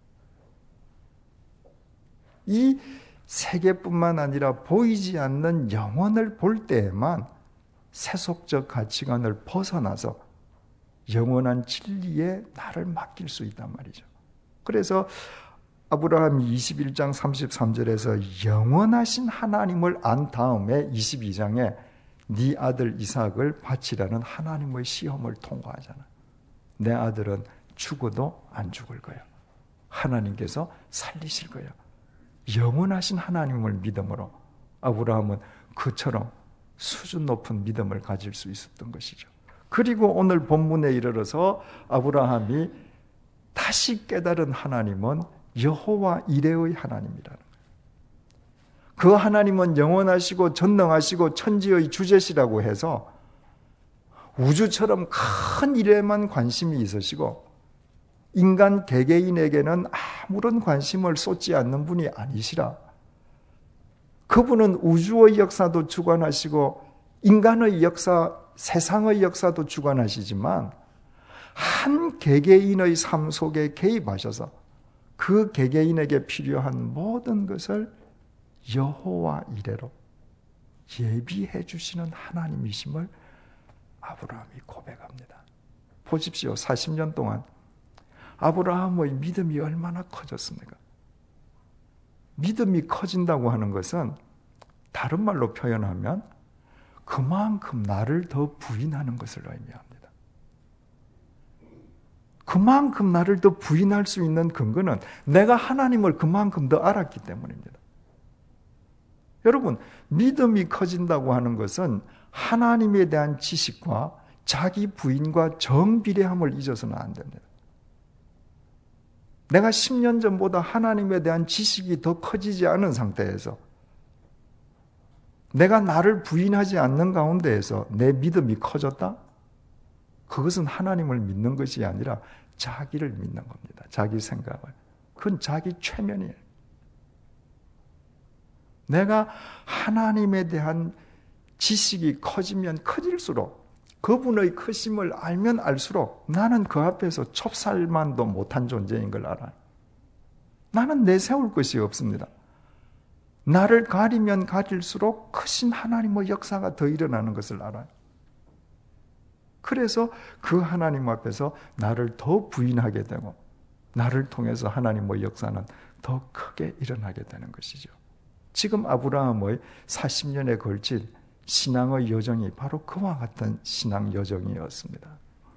이 세계뿐만 아니라 보이지 않는 영혼을 볼 때에만 세속적 가치관을 벗어나서 영원한 진리에 나를 맡길 수 있단 말이죠. 그래서 아브라함이 21장 33절에서 영원하신 하나님을 안 다음에 22장에 네 아들 이삭을 바치라는 하나님의 시험을 통과하잖아. 내 아들은 죽어도 안 죽을 거야. 하나님께서 살리실 거야. 영원하신 하나님을 믿음으로 아브라함은 그처럼 수준 높은 믿음을 가질 수 있었던 것이죠. 그리고 오늘 본문에 이르러서 아브라함이 다시 깨달은 하나님은 여호와 이레의 하나님이라는 거예요. 그 하나님은 영원하시고 전능하시고 천지의 주제시라고 해서 우주처럼 큰 일에만 관심이 있으시고 인간 개개인에게는 아무런 관심을 쏟지 않는 분이 아니시라. 그분은 우주의 역사도 주관하시고 인간의 역사, 세상의 역사도 주관하시지만 한 개개인의 삶 속에 개입하셔서 그 개개인에게 필요한 모든 것을 여호와 이레로 예비해 주시는 하나님이심을 아브라함이 고백합니다. 보십시오. 40년 동안 아브라함의 믿음이 얼마나 커졌습니까? 믿음이 커진다고 하는 것은 다른 말로 표현하면 그만큼 나를 더 부인하는 것을 의미합니다. 그만큼 나를 더 부인할 수 있는 근거는 내가 하나님을 그만큼 더 알았기 때문입니다. 여러분, 믿음이 커진다고 하는 것은 하나님에 대한 지식과 자기 부인과 정비례함을 잊어서는 안 됩니다. 내가 10년 전보다 하나님에 대한 지식이 더 커지지 않은 상태에서 내가 나를 부인하지 않는 가운데에서 내 믿음이 커졌다? 그것은 하나님을 믿는 것이 아니라 자기를 믿는 겁니다. 자기 생각을. 그건 자기 최면이에요. 내가 하나님에 대한 지식이 커지면 커질수록, 그분의 크심을 알면 알수록 나는 그 앞에서 좁쌀만도 못한 존재인 걸 알아요. 나는 내세울 것이 없습니다. 나를 가리면 가릴수록 크신 하나님의 역사가 더 일어나는 것을 알아요. 그래서 그 하나님 앞에서 나를 더 부인하게 되고, 나를 통해서 하나님의 역사는 더 크게 일어나게 되는 것이죠. 지금 아브라함의 40년에 걸친 신앙의 여정이 바로 그와 같은 신앙 여정이었습니다.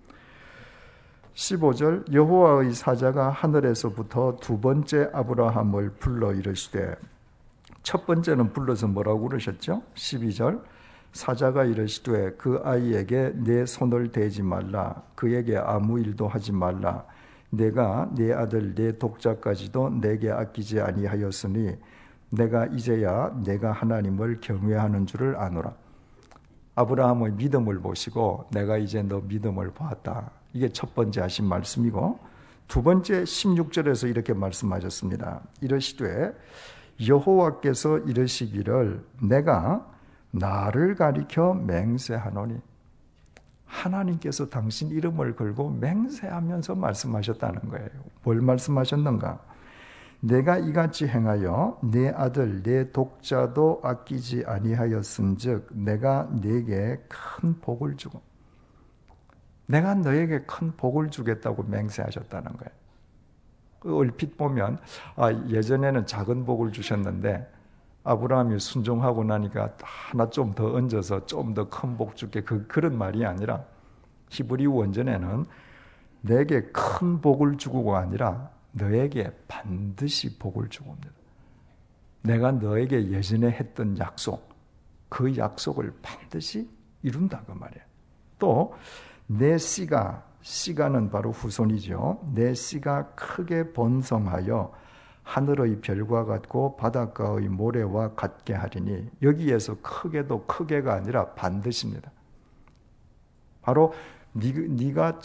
15절, 여호와의 사자가 하늘에서부터 두 번째 아브라함을 불러 이르시되, 첫 번째는 불러서 뭐라고 그러셨죠? 12절, 사자가 이르시되 그 아이에게 내 손을 대지 말라, 그에게 아무 일도 하지 말라, 내가 네 아들 네 독자까지도 내게 아끼지 아니하였으니 내가 이제야 내가 하나님을 경외하는 줄을 아노라. 아브라함의 믿음을 보시고 내가 이제 너 믿음을 보았다. 이게 첫 번째 하신 말씀이고, 두 번째 16절에서 이렇게 말씀하셨습니다. 이르시되 여호와께서 이르시기를 내가 나를 가리켜 맹세하노니. 하나님께서 당신 이름을 걸고 맹세하면서 말씀하셨다는 거예요. 뭘 말씀하셨는가? 내가 이같이 행하여 내 아들 내 독자도 아끼지 아니하였은즉 내가 네게 큰 복을 주고, 내가 너에게 큰 복을 주겠다고 맹세하셨다는 거예요. 얼핏 보면 예전에는 작은 복을 주셨는데 아브라함이 순종하고 나니까 하나 좀 더 얹어서 좀 더 큰 복 줄게, 그런 말이 아니라, 히브리 원전에는 내게 큰 복을 주고가 아니라 너에게 반드시 복을 주고 옵니다. 내가 너에게 예전에 했던 약속, 그 약속을 반드시 이룬다 그 말이에요. 또 내 씨가는 바로 후손이죠. 내 씨가 크게 번성하여 하늘의 별과 같고 바닷가의 모래와 같게 하리니, 여기에서 크게도 크게가 아니라 반드시입니다. 바로 네가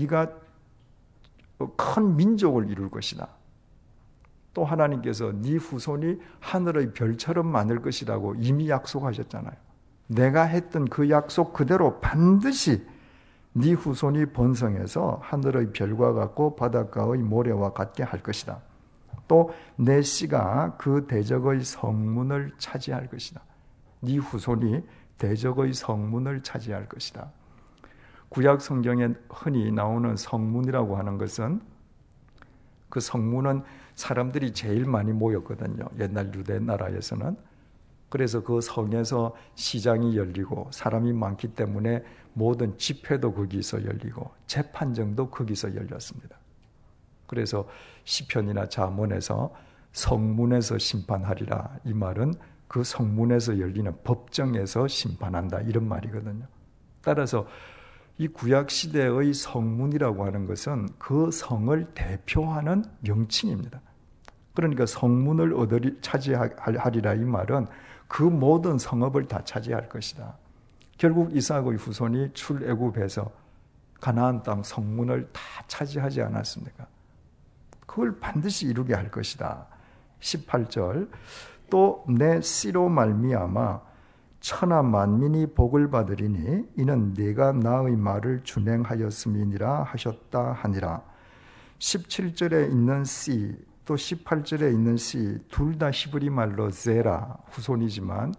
큰 민족을 이룰 것이다. 또 하나님께서 네 후손이 하늘의 별처럼 많을 것이라고 이미 약속하셨잖아요. 내가 했던 그 약속 그대로 반드시 네 후손이 번성해서 하늘의 별과 같고 바닷가의 모래와 같게 할 것이다. 또 내 씨가 그 대적의 성문을 차지할 것이다. 네 후손이 대적의 성문을 차지할 것이다. 구약 성경에 흔히 나오는 성문이라고 하는 것은, 그 성문은 사람들이 제일 많이 모였거든요. 옛날 유대 나라에서는. 그래서 그 성에서 시장이 열리고 사람이 많기 때문에 모든 집회도 거기서 열리고 재판정도 거기서 열렸습니다. 그래서 시편이나 잠언에서 성문에서 심판하리라, 이 말은 그 성문에서 열리는 법정에서 심판한다, 이런 말이거든요. 따라서 이 구약 시대의 성문이라고 하는 것은 그 성을 대표하는 명칭입니다. 그러니까 성문을 차지하리라, 이 말은 그 모든 성읍을 다 차지할 것이다. 결국 이삭의 후손이 출애굽해서 가나안 땅 성문을 다 차지하지 않았습니까? 그걸 반드시 이루게 할 것이다. 18절, 또 내 씨로 말미암아 천하 만민이 복을 받으리니 이는 네가 나의 말을 준행하였음이니라 하셨다 하니라. 17절에 있는 씨, 또 18절에 있는 씨, 둘 다 히브리 말로 제라, 후손이지만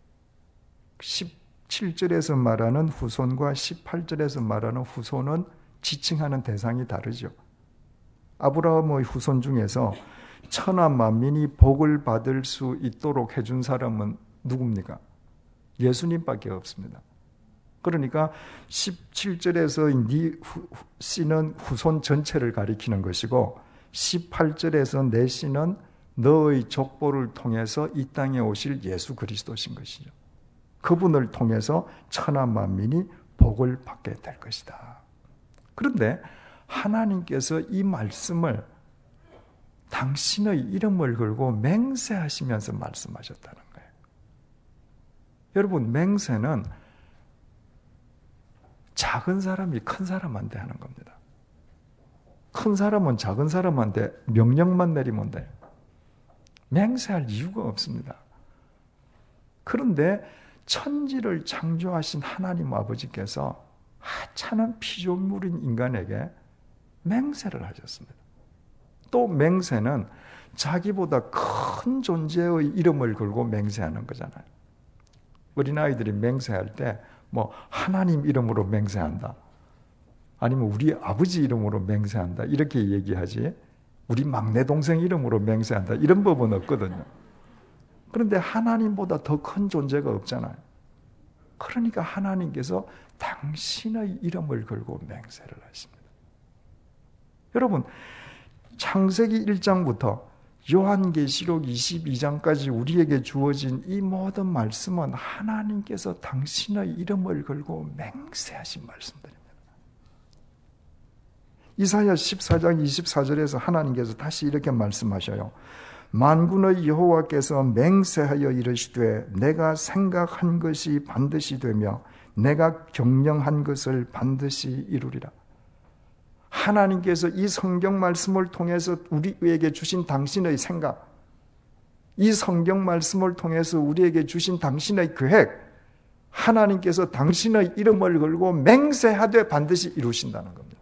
17절에서 말하는 후손과 18절에서 말하는 후손은 지칭하는 대상이 다르죠. 아브라함의 후손 중에서 천하 만민이 복을 받을 수 있도록 해준 사람은 누굽니까? 예수님밖에 없습니다. 그러니까 17절에서 네 씨는 후손 전체를 가리키는 것이고, 18절에서 내 씨는 너의 족보를 통해서 이 땅에 오실 예수 그리스도신 것이죠. 그분을 통해서 천하 만민이 복을 받게 될 것이다. 그런데 하나님께서 이 말씀을 당신의 이름을 걸고 맹세하시면서 말씀하셨다는 거예요. 여러분, 맹세는 작은 사람이 큰 사람한테 하는 겁니다. 큰 사람은 작은 사람한테 명령만 내리면 돼요. 맹세할 이유가 없습니다. 그런데 천지를 창조하신 하나님 아버지께서 하찮은 피조물인 인간에게 맹세를 하셨습니다. 또 맹세는 자기보다 큰 존재의 이름을 걸고 맹세하는 거잖아요. 어린아이들이 맹세할 때 뭐 하나님 이름으로 맹세한다. 아니면 우리 아버지 이름으로 맹세한다. 이렇게 얘기하지. 우리 막내 동생 이름으로 맹세한다. 이런 법은 없거든요. 그런데 하나님보다 더 큰 존재가 없잖아요. 그러니까 하나님께서 당신의 이름을 걸고 맹세를 하십니다. 여러분, 창세기 1장부터 요한계시록 22장까지 우리에게 주어진 이 모든 말씀은 하나님께서 당신의 이름을 걸고 맹세하신 말씀들입니다. 이사야 14장 24절에서 하나님께서 다시 이렇게 말씀하셔요. 만군의 여호와께서 맹세하여 이르시되 내가 생각한 것이 반드시 되며 내가 경영한 것을 반드시 이루리라. 하나님께서 이 성경 말씀을 통해서 우리에게 주신 당신의 생각, 이 성경 말씀을 통해서 우리에게 주신 당신의 계획, 하나님께서 당신의 이름을 걸고 맹세하되 반드시 이루신다는 겁니다.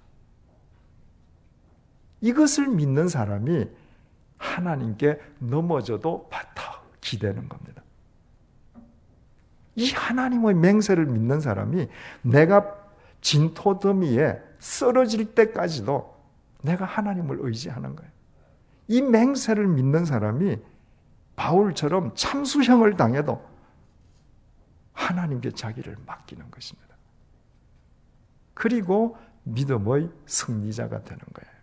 이것을 믿는 사람이 하나님께 넘어져도 바짝 기대는 겁니다. 이 하나님의 맹세를 믿는 사람이 내가 진토더미에 쓰러질 때까지도 내가 하나님을 의지하는 거예요. 이 맹세를 믿는 사람이 바울처럼 참수형을 당해도 하나님께 자기를 맡기는 것입니다. 그리고 믿음의 승리자가 되는 거예요.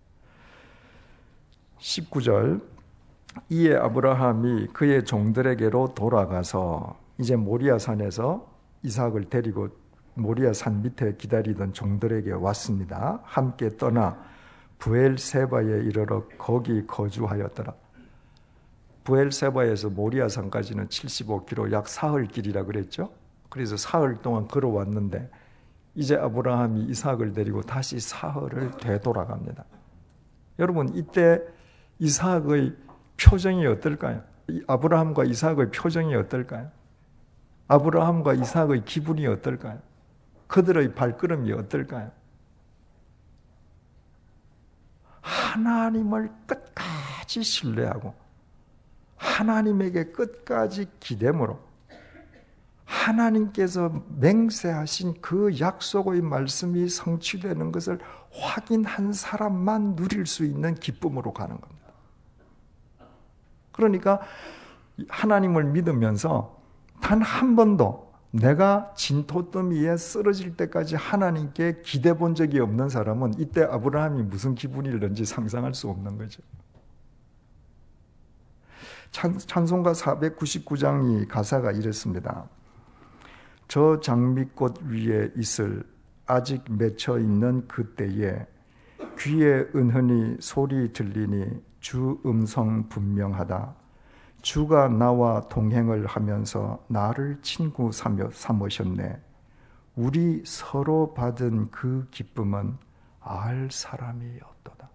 19절, 이에 아브라함이 그의 종들에게로 돌아가서 이제 모리아산에서 이삭을 데리고 모리아산 밑에 기다리던 종들에게 왔습니다. 함께 떠나 부엘세바에 이르러 거기 거주하였더라. 부엘세바에서 모리아산까지는 75km, 약 사흘 길이라 그랬죠. 그래서 사흘 동안 걸어왔는데 이제 아브라함이 이삭을 데리고 다시 사흘을 되돌아갑니다. 여러분, 이때 이삭의 표정이 어떨까요? 아브라함과 이삭의 표정이 어떨까요? 아브라함과 이삭의 기분이 어떨까요? 그들의 발걸음이 어떨까요? 하나님을 끝까지 신뢰하고 하나님에게 끝까지 기대므로 하나님께서 맹세하신 그 약속의 말씀이 성취되는 것을 확인한 사람만 누릴 수 있는 기쁨으로 가는 겁니다. 그러니까 하나님을 믿으면서 단 한 번도 내가 진토더미에 쓰러질 때까지 하나님께 기대 본 적이 없는 사람은 이때 아브라함이 무슨 기분일는지 상상할 수 없는 거죠. 찬송가 499장이 가사가 이랬습니다. 저 장미꽃 위에 있을 아직 맺혀 있는 그때에 귀에 은은히 소리 들리니 주 음성 분명하다. 주가 나와 동행을 하면서 나를 친구 삼으셨네. 우리 서로 받은 그 기쁨은 알 사람이 없도다.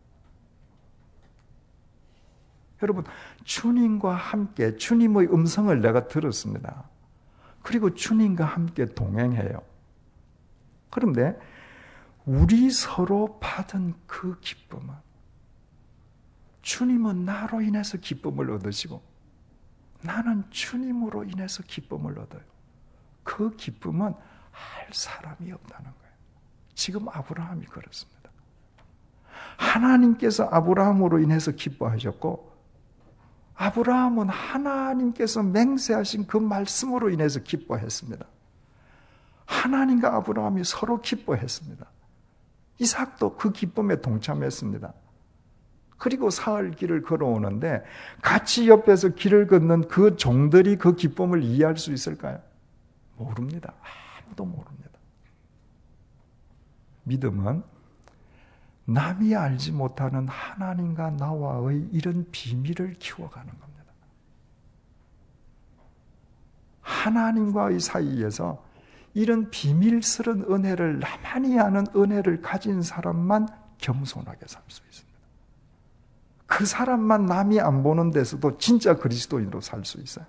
여러분, 주님과 함께 주님의 음성을 내가 들었습니다. 그리고 주님과 함께 동행해요. 그런데 우리 서로 받은 그 기쁨은, 주님은 나로 인해서 기쁨을 얻으시고 나는 주님으로 인해서 기쁨을 얻어요. 그 기쁨은 알 사람이 없다는 거예요. 지금 아브라함이 그렇습니다. 하나님께서 아브라함으로 인해서 기뻐하셨고 아브라함은 하나님께서 맹세하신 그 말씀으로 인해서 기뻐했습니다. 하나님과 아브라함이 서로 기뻐했습니다. 이삭도 그 기쁨에 동참했습니다. 그리고 사흘 길을 걸어오는데 같이 옆에서 길을 걷는 그 종들이 그 기쁨을 이해할 수 있을까요? 모릅니다. 아무도 모릅니다. 믿음은 남이 알지 못하는 하나님과 나와의 이런 비밀을 키워가는 겁니다. 하나님과의 사이에서 이런 비밀스러운 은혜를, 나만이 아는 은혜를 가진 사람만 겸손하게 살 수 있습니다. 그 사람만 남이 안 보는 데서도 진짜 그리스도인으로 살 수 있어요.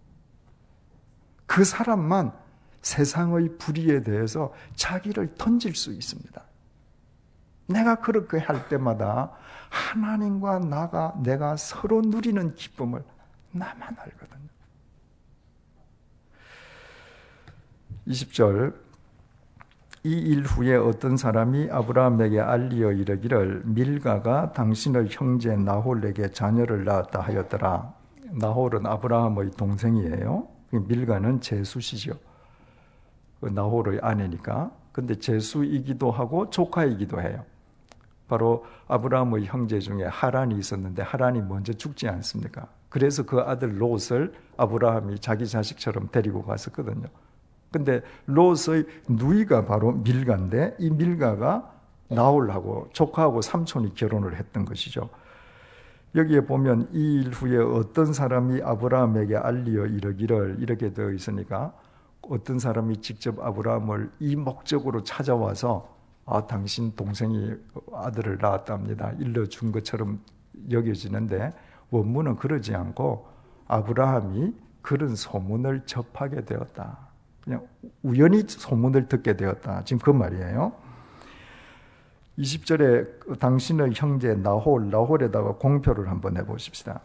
그 사람만 세상의 불의에 대해서 자기를 던질 수 있습니다. 내가 그렇게 할 때마다 하나님과 내가 서로 누리는 기쁨을 나만 알거든요. 20절, 이 일 후에 어떤 사람이 아브라함에게 알리어 이르기를 밀가가 당신의 형제 나홀에게 자녀를 낳았다 하였더라. 나홀은 아브라함의 동생이에요. 밀가는 제수시죠. 나홀의 아내니까. 근데 제수이기도 하고 조카이기도 해요. 바로 아브라함의 형제 중에 하란이 있었는데 하란이 먼저 죽지 않습니까? 그래서 그 아들 롯을 아브라함이 자기 자식처럼 데리고 갔었거든요. 근데 롯의 누이가 바로 밀가인데 이 밀가가 나홀하고 조카하고 삼촌이 결혼을 했던 것이죠. 여기에 보면 이 일 후에 어떤 사람이 아브라함에게 알리어 이르기를 이렇게 되어 있으니까 어떤 사람이 직접 아브라함을 이 목적으로 찾아와서 당신 동생이 아들을 낳았답니다. 일러준 것처럼 여겨지는데 원문은 그러지 않고 아브라함이 그런 소문을 접하게 되었다. 그냥 우연히 소문을 듣게 되었다. 지금 그 말이에요. 20절에 당신의 형제 나홀에다가 공표를 한번 해보십시다.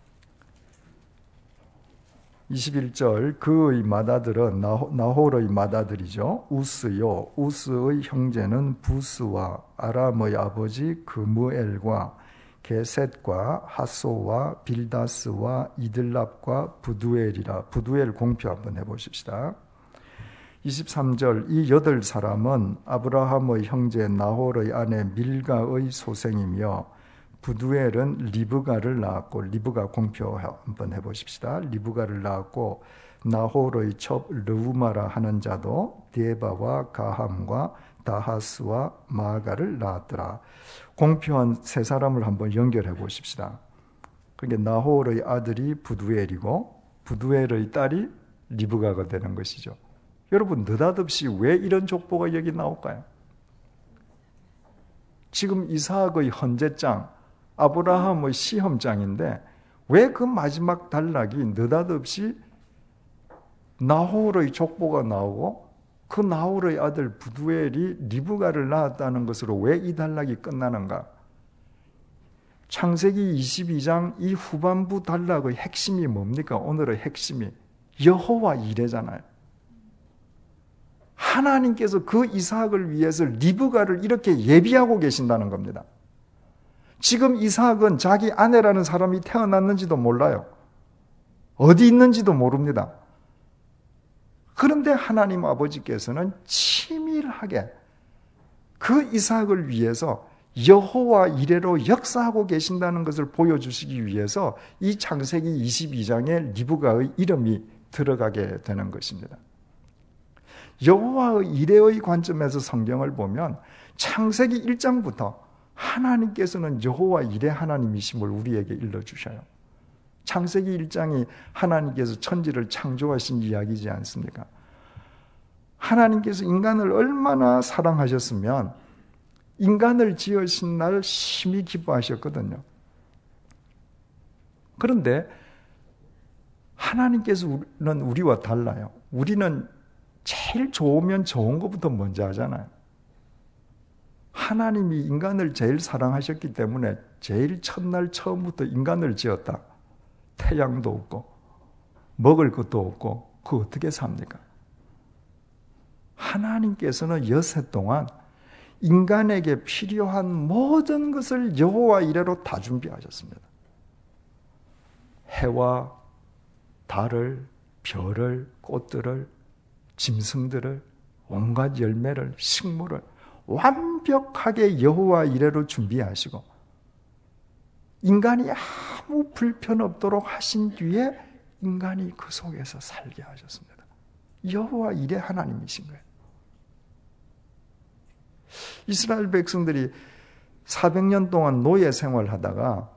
21절 그의 맏아들은 나홀의 맏아들이죠. 우스요. 우스의 형제는 부스와 아람의 아버지 그무엘과 게셋과 하소와 빌다스와 이들랍과 부두엘이라. 부두엘 공표 한번 해보십시다. 23절 이 8사람은 아브라함의 형제 나홀의 아내 밀가의 소생이며 부두엘은 리브가를 낳았고 리브가 공표 한번 해보십시다. 리브가를 낳았고 나홀의 첩 르우마라 하는 자도 데바와 가함과 다하스와 마가를 낳았더라. 공표한 세 사람을 한번 연결해 보십시다. 그러니까 나홀의 아들이 부두엘이고 부두엘의 딸이 리브가가 되는 것이죠. 여러분 느닷없이 왜 이런 족보가 여기 나올까요? 지금 이삭의 헌재장, 아브라함의 시험장인데 왜 그 마지막 단락이 느닷없이 나홀의 족보가 나오고 그 나홀의 아들 부두엘이 리브가를 낳았다는 것으로 왜 이 단락이 끝나는가? 창세기 22장 이 후반부 단락의 핵심이 뭡니까? 오늘의 핵심이 여호와 이레잖아요. 하나님께서 그 이삭을 위해서 리브가를 이렇게 예비하고 계신다는 겁니다. 지금 이삭은 자기 아내라는 사람이 태어났는지도 몰라요. 어디 있는지도 모릅니다. 그런데 하나님 아버지께서는 치밀하게 그 이삭을 위해서 여호와 이레로 역사하고 계신다는 것을 보여주시기 위해서 이 창세기 22장에 리브가의 이름이 들어가게 되는 것입니다. 여호와의 이레의 관점에서 성경을 보면 창세기 1장부터 하나님께서는 여호와 이레 하나님이심을 우리에게 일러주셔요. 창세기 1장이 하나님께서 천지를 창조하신 이야기지 않습니까? 하나님께서 인간을 얼마나 사랑하셨으면 인간을 지으신 날 심히 기뻐하셨거든요. 그런데 하나님께서는 우리와 달라요. 우리는 제일 좋으면 좋은 것부터 먼저 하잖아요. 하나님이 인간을 제일 사랑하셨기 때문에 제일 첫날 처음부터 인간을 지었다. 태양도 없고 먹을 것도 없고 그거 어떻게 삽니까? 하나님께서는 여세 동안 인간에게 필요한 모든 것을 여호와 이레로 다 준비하셨습니다. 해와 달을, 별을, 꽃들을, 짐승들을, 온갖 열매를, 식물을 완벽하게 여호와 이레로 준비하시고 인간이 아무 불편 없도록 하신 뒤에 인간이 그 속에서 살게 하셨습니다. 여호와 이레 하나님이신 거예요. 이스라엘 백성들이 400년 동안 노예 생활하다가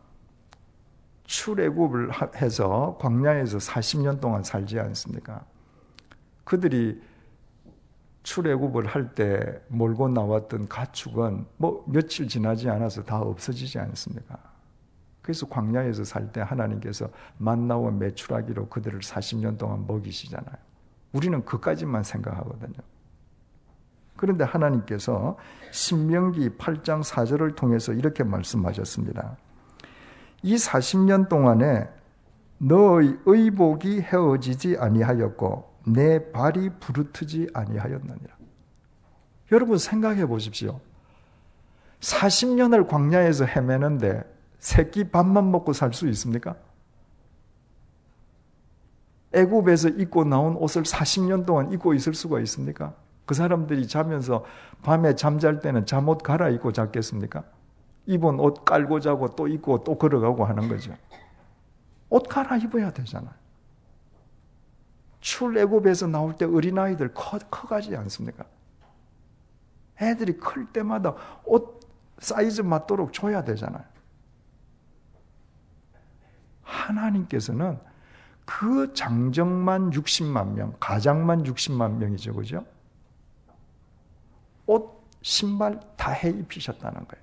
출애굽을 해서 광야에서 40년 동안 살지 않습니까? 그들이 출애굽을 할 때 몰고 나왔던 가축은 뭐 며칠 지나지 않아서 다 없어지지 않습니까? 그래서 광야에서 살 때 하나님께서 만나와 메추라기로 그들을 40년 동안 먹이시잖아요. 우리는 그까지만 생각하거든요. 그런데 하나님께서 신명기 8장 4절을 통해서 이렇게 말씀하셨습니다. 이 40년 동안에 너의 의복이 헤어지지 아니하였고 내 발이 부르트지 아니하였느니라. 여러분 생각해 보십시오. 40년을 광야에서 헤매는데 새끼 밥만 먹고 살 수 있습니까? 애굽에서 입고 나온 옷을 40년 동안 입고 있을 수가 있습니까? 그 사람들이 자면서 밤에 잠잘 때는 잠옷 갈아입고 잤겠습니까? 입은 옷 깔고 자고 또 입고 또 걸어가고 하는 거죠. 옷 갈아입어야 되잖아요. 출애굽에서 나올 때 어린아이들 커가지 않습니까? 애들이 클 때마다 옷 사이즈 맞도록 줘야 되잖아요. 하나님께서는 그 장정만 60만 명, 가장만 60만 명이죠. 그죠? 옷, 신발 다 해 입히셨다는 거예요.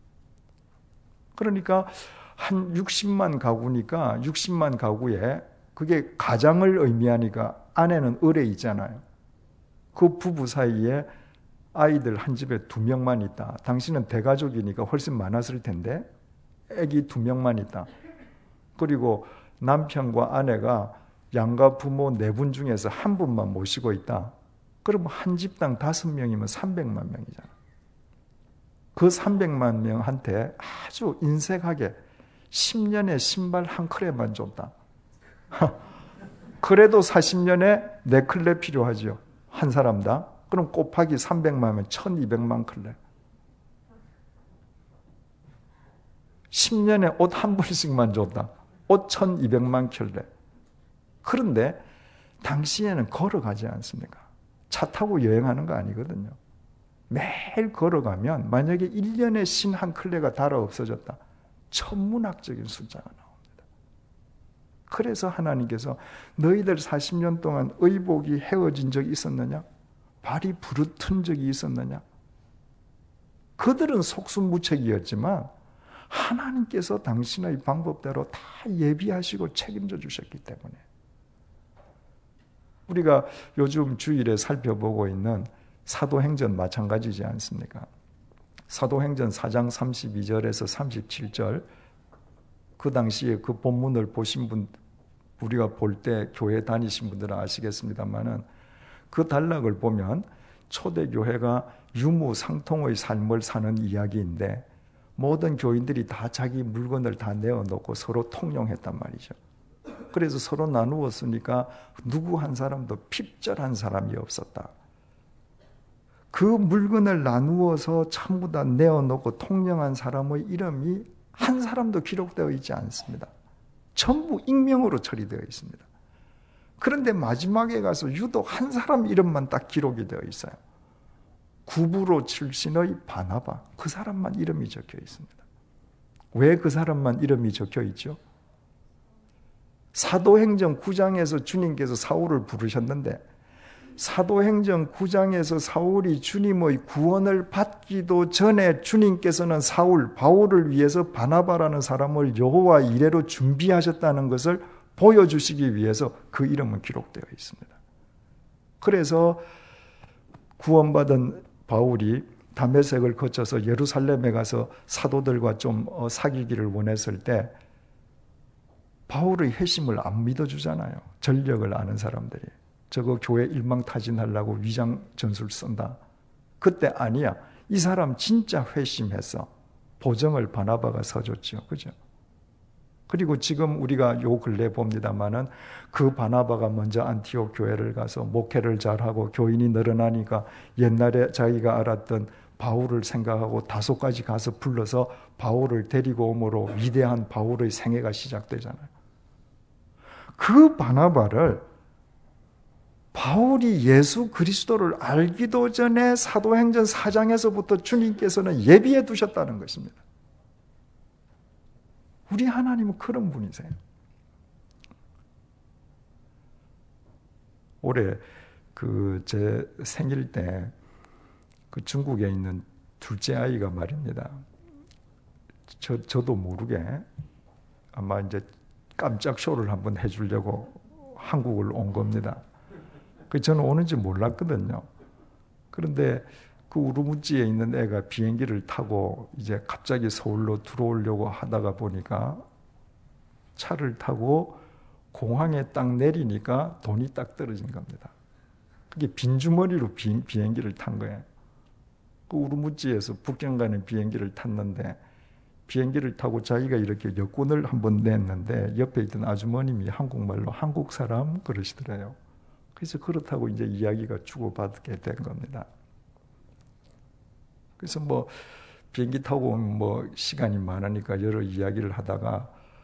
그러니까 한 60만 가구니까 60만 가구에 그게 가장을 의미하니까 아내는 을에 있잖아요. 그 부부 사이에 아이들 한 집에 2명만 있다. 당신은 대가족이니까 훨씬 많았을 텐데 아기 2명만 있다. 그리고 남편과 아내가 양가 부모 4분 중에서 한 분만 모시고 있다. 그러면 한 집당 5명이면 300만 명이잖아. 그 300만 명한테 아주 인색하게 10년에 신발 한 컬레만 줬다. 그래도 40년에 4컬레 필요하죠. 한 사람당. 그럼 곱하기 300만이면 1200만 컬레. 10년에 옷 한 벌씩만 줬다. 옷 1200만 켤레. 그런데 당시에는 걸어가지 않습니까? 차 타고 여행하는 거 아니거든요. 매일 걸어가면 만약에 1년에 신 한 컬레가 달아 없어졌다. 천문학적인 숫자가 나옵니다. 그래서 하나님께서 너희들 40년 동안 의복이 헤어진 적이 있었느냐? 발이 부르튼 적이 있었느냐? 그들은 속수무책이었지만 하나님께서 당신의 방법대로 다 예비하시고 책임져 주셨기 때문에 우리가 요즘 주일에 살펴보고 있는 사도행전 마찬가지지 않습니까? 사도행전 4장 32절에서 37절 그 당시에 그 본문을 보신 분 우리가 볼 때 교회 다니신 분들은 아시겠습니다만은 그 단락을 보면 초대교회가 유무상통의 삶을 사는 이야기인데 모든 교인들이 다 자기 물건을 다 내어놓고 서로 통용했단 말이죠. 그래서 서로 나누었으니까 누구 한 사람도 핍절한 사람이 없었다. 그 물건을 나누어서 전부 다 내어놓고 통용한 사람의 이름이 한 사람도 기록되어 있지 않습니다. 전부 익명으로 처리되어 있습니다. 그런데 마지막에 가서 유독 한 사람 이름만 딱 기록이 되어 있어요. 구브로 출신의 바나바. 그 사람만 이름이 적혀 있습니다. 왜 그 사람만 이름이 적혀 있죠? 사도행전 9장에서 주님께서 사울을 부르셨는데 사도행전 9장에서 사울이 주님의 구원을 받기도 전에 주님께서는 바울을 위해서 바나바라는 사람을 여호와 이레로 준비하셨다는 것을 보여주시기 위해서 그 이름은 기록되어 있습니다. 그래서 구원받은 바울이 다메섹을 거쳐서 예루살렘에 가서 사도들과 좀 사귀기를 원했을 때 바울의 회심을 안 믿어주잖아요. 전력을 아는 사람들이. 저거 교회 일망타진하려고 위장 전술 쓴다. 그때 아니야. 이 사람 진짜 회심했어. 보정을 바나바가 서줬죠. 그죠? 그리고 지금 우리가 요 근래 봅니다마는 그 바나바가 먼저 안티옥 교회를 가서 목회를 잘하고 교인이 늘어나니까 옛날에 자기가 알았던 바울을 생각하고 다소까지 가서 불러서 바울을 데리고 오므로 위대한 바울의 생애가 시작되잖아요. 그 바나바를 바울이 예수 그리스도를 알기도 전에 사도행전 4장에서부터 주님께서는 예비해 두셨다는 것입니다. 우리 하나님은 그런 분이세요. 올해 제 생일 때 그 중국에 있는 둘째 아이가 말입니다. 저도 모르게 아마 이제 깜짝 쇼를 한번 해주려고 한국을 온 겁니다. 저는 오는지 몰랐거든요. 그런데 그 우르무치에 있는 애가 비행기를 타고 이제 갑자기 서울로 들어오려고 하다가 보니까 차를 타고 공항에 딱 내리니까 돈이 딱 떨어진 겁니다. 그게 빈주머니로 비행기를 탄 거예요. 그 우르무치에서 북경 가는 비행기를 탔는데 비행기를 타고 자기가 이렇게 여권을 한번 냈는데 옆에 있던 아주머님이 한국말로 한국 사람 그러시더래요. 그래서 그렇다고 이제 이야기가 주고받게 된 겁니다. 그래서 뭐 비행기 타고 오면 뭐 시간이 많으니까 여러 이야기를 하다가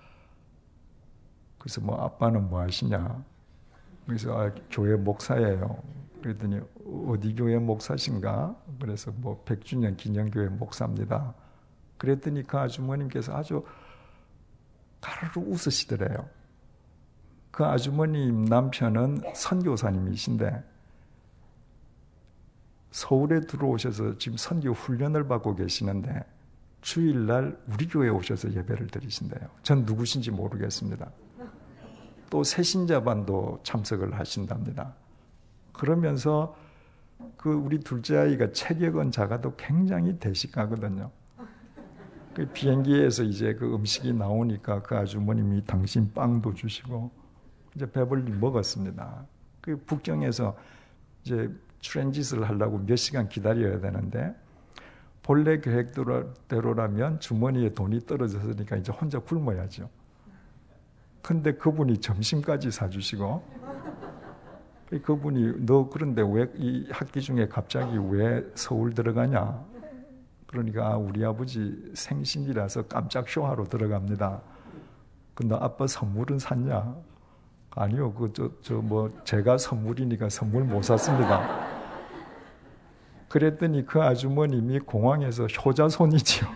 그래서 뭐 아빠는 뭐 하시냐? 그래서 교회 목사예요. 그랬더니 어디 교회 목사신가? 그래서 뭐 100주년 기념교회 목사입니다. 그랬더니 그 아주머님께서 아주 가르르 웃으시더래요. 그 아주머님 남편은 선교사님이신데 서울에 들어오셔서 지금 선교 훈련을 받고 계시는데 주일날 우리 교회에 오셔서 예배를 드리신대요. 전 누구신지 모르겠습니다. 또 새신자반도 참석을 하신답니다. 그러면서 그 우리 둘째 아이가 체격은 작아도 굉장히 대식하거든요. 그 비행기에서 이제 그 음식이 나오니까 그 아주머님이 당신 빵도 주시고 이제 배불리 먹었습니다. 그 북경에서 이제 트랜짓을 하려고 몇 시간 기다려야 되는데 본래 계획대로라면 주머니에 돈이 떨어졌으니까 이제 혼자 굶어야죠. 근데 그분이 점심까지 사주시고 그분이 너 그런데 왜 이 학기 중에 갑자기 왜 서울 들어가냐? 그러니까 우리 아버지 생신이라서 깜짝 쇼하러 들어갑니다. 근데 아빠 선물은 샀냐? 아니요, 뭐 제가 선물이니까 선물 못 샀습니다. 그랬더니 그 아주머님이 공항에서 효자손이지요.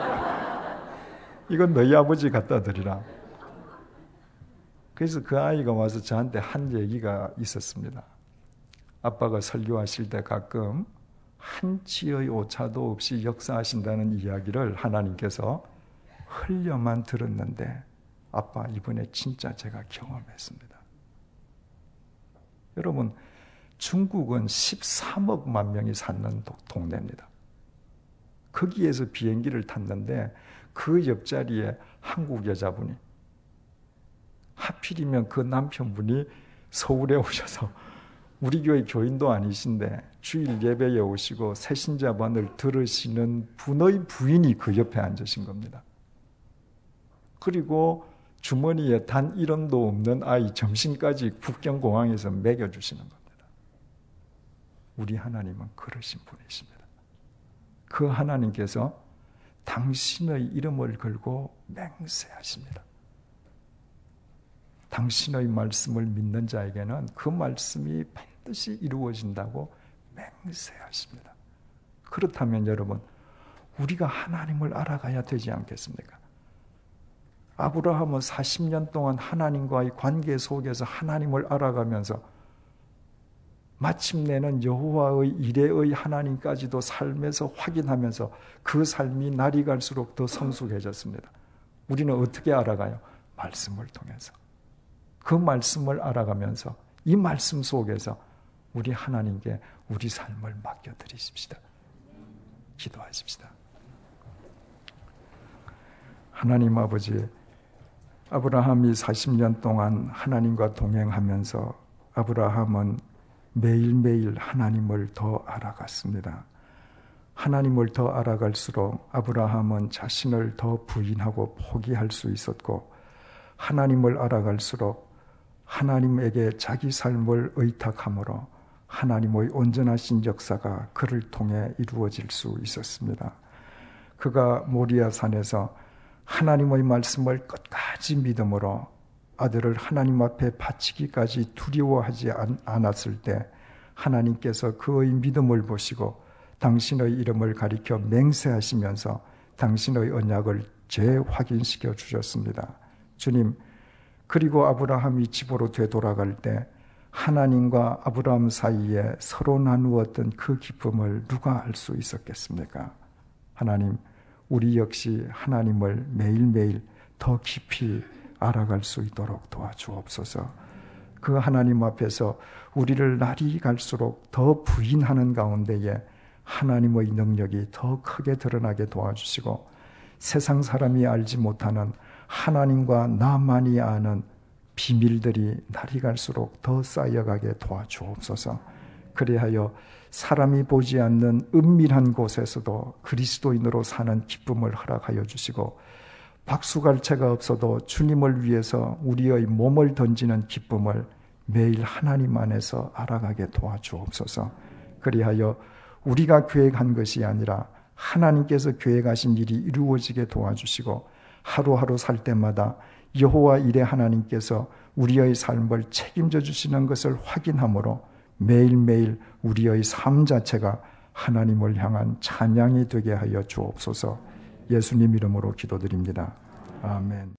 이건 너희 아버지 갖다 드리라. 그래서 그 아이가 와서 저한테 한 얘기가 있었습니다. 아빠가 설교하실 때 가끔 한치의 오차도 없이 역사하신다는 이야기를 하나님께서 흘려만 들었는데 아빠 이번에 진짜 제가 경험했습니다. 여러분 중국은 13억만 명이 사는 동네입니다. 거기에서 비행기를 탔는데 그 옆자리에 한국 여자분이 하필이면 그 남편분이 서울에 오셔서 우리 교회 교인도 아니신데 주일 예배에 오시고 새신자반을 들으시는 분의 부인이 그 옆에 앉으신 겁니다. 그리고 주머니에 단 1원도 없는 아이 점심까지 북경공항에서 먹여주시는 겁니다. 우리 하나님은 그러신 분이십니다. 그 하나님께서 당신의 이름을 걸고 맹세하십니다. 당신의 말씀을 믿는 자에게는 그 말씀이 반드시 이루어진다고 맹세하십니다. 그렇다면 여러분, 우리가 하나님을 알아가야 되지 않겠습니까? 아브라함은 40년 동안 하나님과의 관계 속에서 하나님을 알아가면서 마침내는 여호와의 이레의 하나님까지도 삶에서 확인하면서 그 삶이 날이 갈수록 더 성숙해졌습니다. 우리는 어떻게 알아가요? 말씀을 통해서. 그 말씀을 알아가면서 이 말씀 속에서 우리 하나님께 우리 삶을 맡겨드리십시다. 기도하십시다. 하나님 아버지, 아브라함이 40년 동안 하나님과 동행하면서 아브라함은 매일매일 하나님을 더 알아갔습니다. 하나님을 더 알아갈수록 아브라함은 자신을 더 부인하고 포기할 수 있었고, 하나님을 알아갈수록 하나님에게 자기 삶을 의탁함으로 하나님의 온전하신 역사가 그를 통해 이루어질 수 있었습니다. 그가 모리아 산에서 하나님의 말씀을 끝까지 믿음으로 아들을 하나님 앞에 바치기까지 두려워하지 않았을 때 하나님께서 그의 믿음을 보시고 당신의 이름을 가리켜 맹세하시면서 당신의 언약을 재확인시켜 주셨습니다. 주님, 그리고 아브라함이 집으로 되돌아갈 때 하나님과 아브라함 사이에 서로 나누었던 그 기쁨을 누가 알 수 있었겠습니까? 하나님, 우리 역시 하나님을 매일매일 더 깊이 알아갈 수 있도록 도와주옵소서. 그 하나님 앞에서 우리를 날이 갈수록 더 부인하는 가운데에 하나님의 능력이 더 크게 드러나게 도와주시고, 세상 사람이 알지 못하는 하나님과 나만이 아는 비밀들이 날이 갈수록 더 쌓여가게 도와주옵소서. 그리하여 사람이 보지 않는 은밀한 곳에서도 그리스도인으로 사는 기쁨을 허락하여 주시고, 박수갈채가 없어도 주님을 위해서 우리의 몸을 던지는 기쁨을 매일 하나님 안에서 알아가게 도와주옵소서. 그리하여 우리가 계획한 것이 아니라 하나님께서 계획하신 일이 이루어지게 도와주시고, 하루하루 살 때마다 여호와 일의 하나님께서 우리의 삶을 책임져 주시는 것을 확인함으로 매일매일 우리의 삶 자체가 하나님을 향한 찬양이 되게 하여 주옵소서. 예수님 이름으로 기도드립니다. 아멘.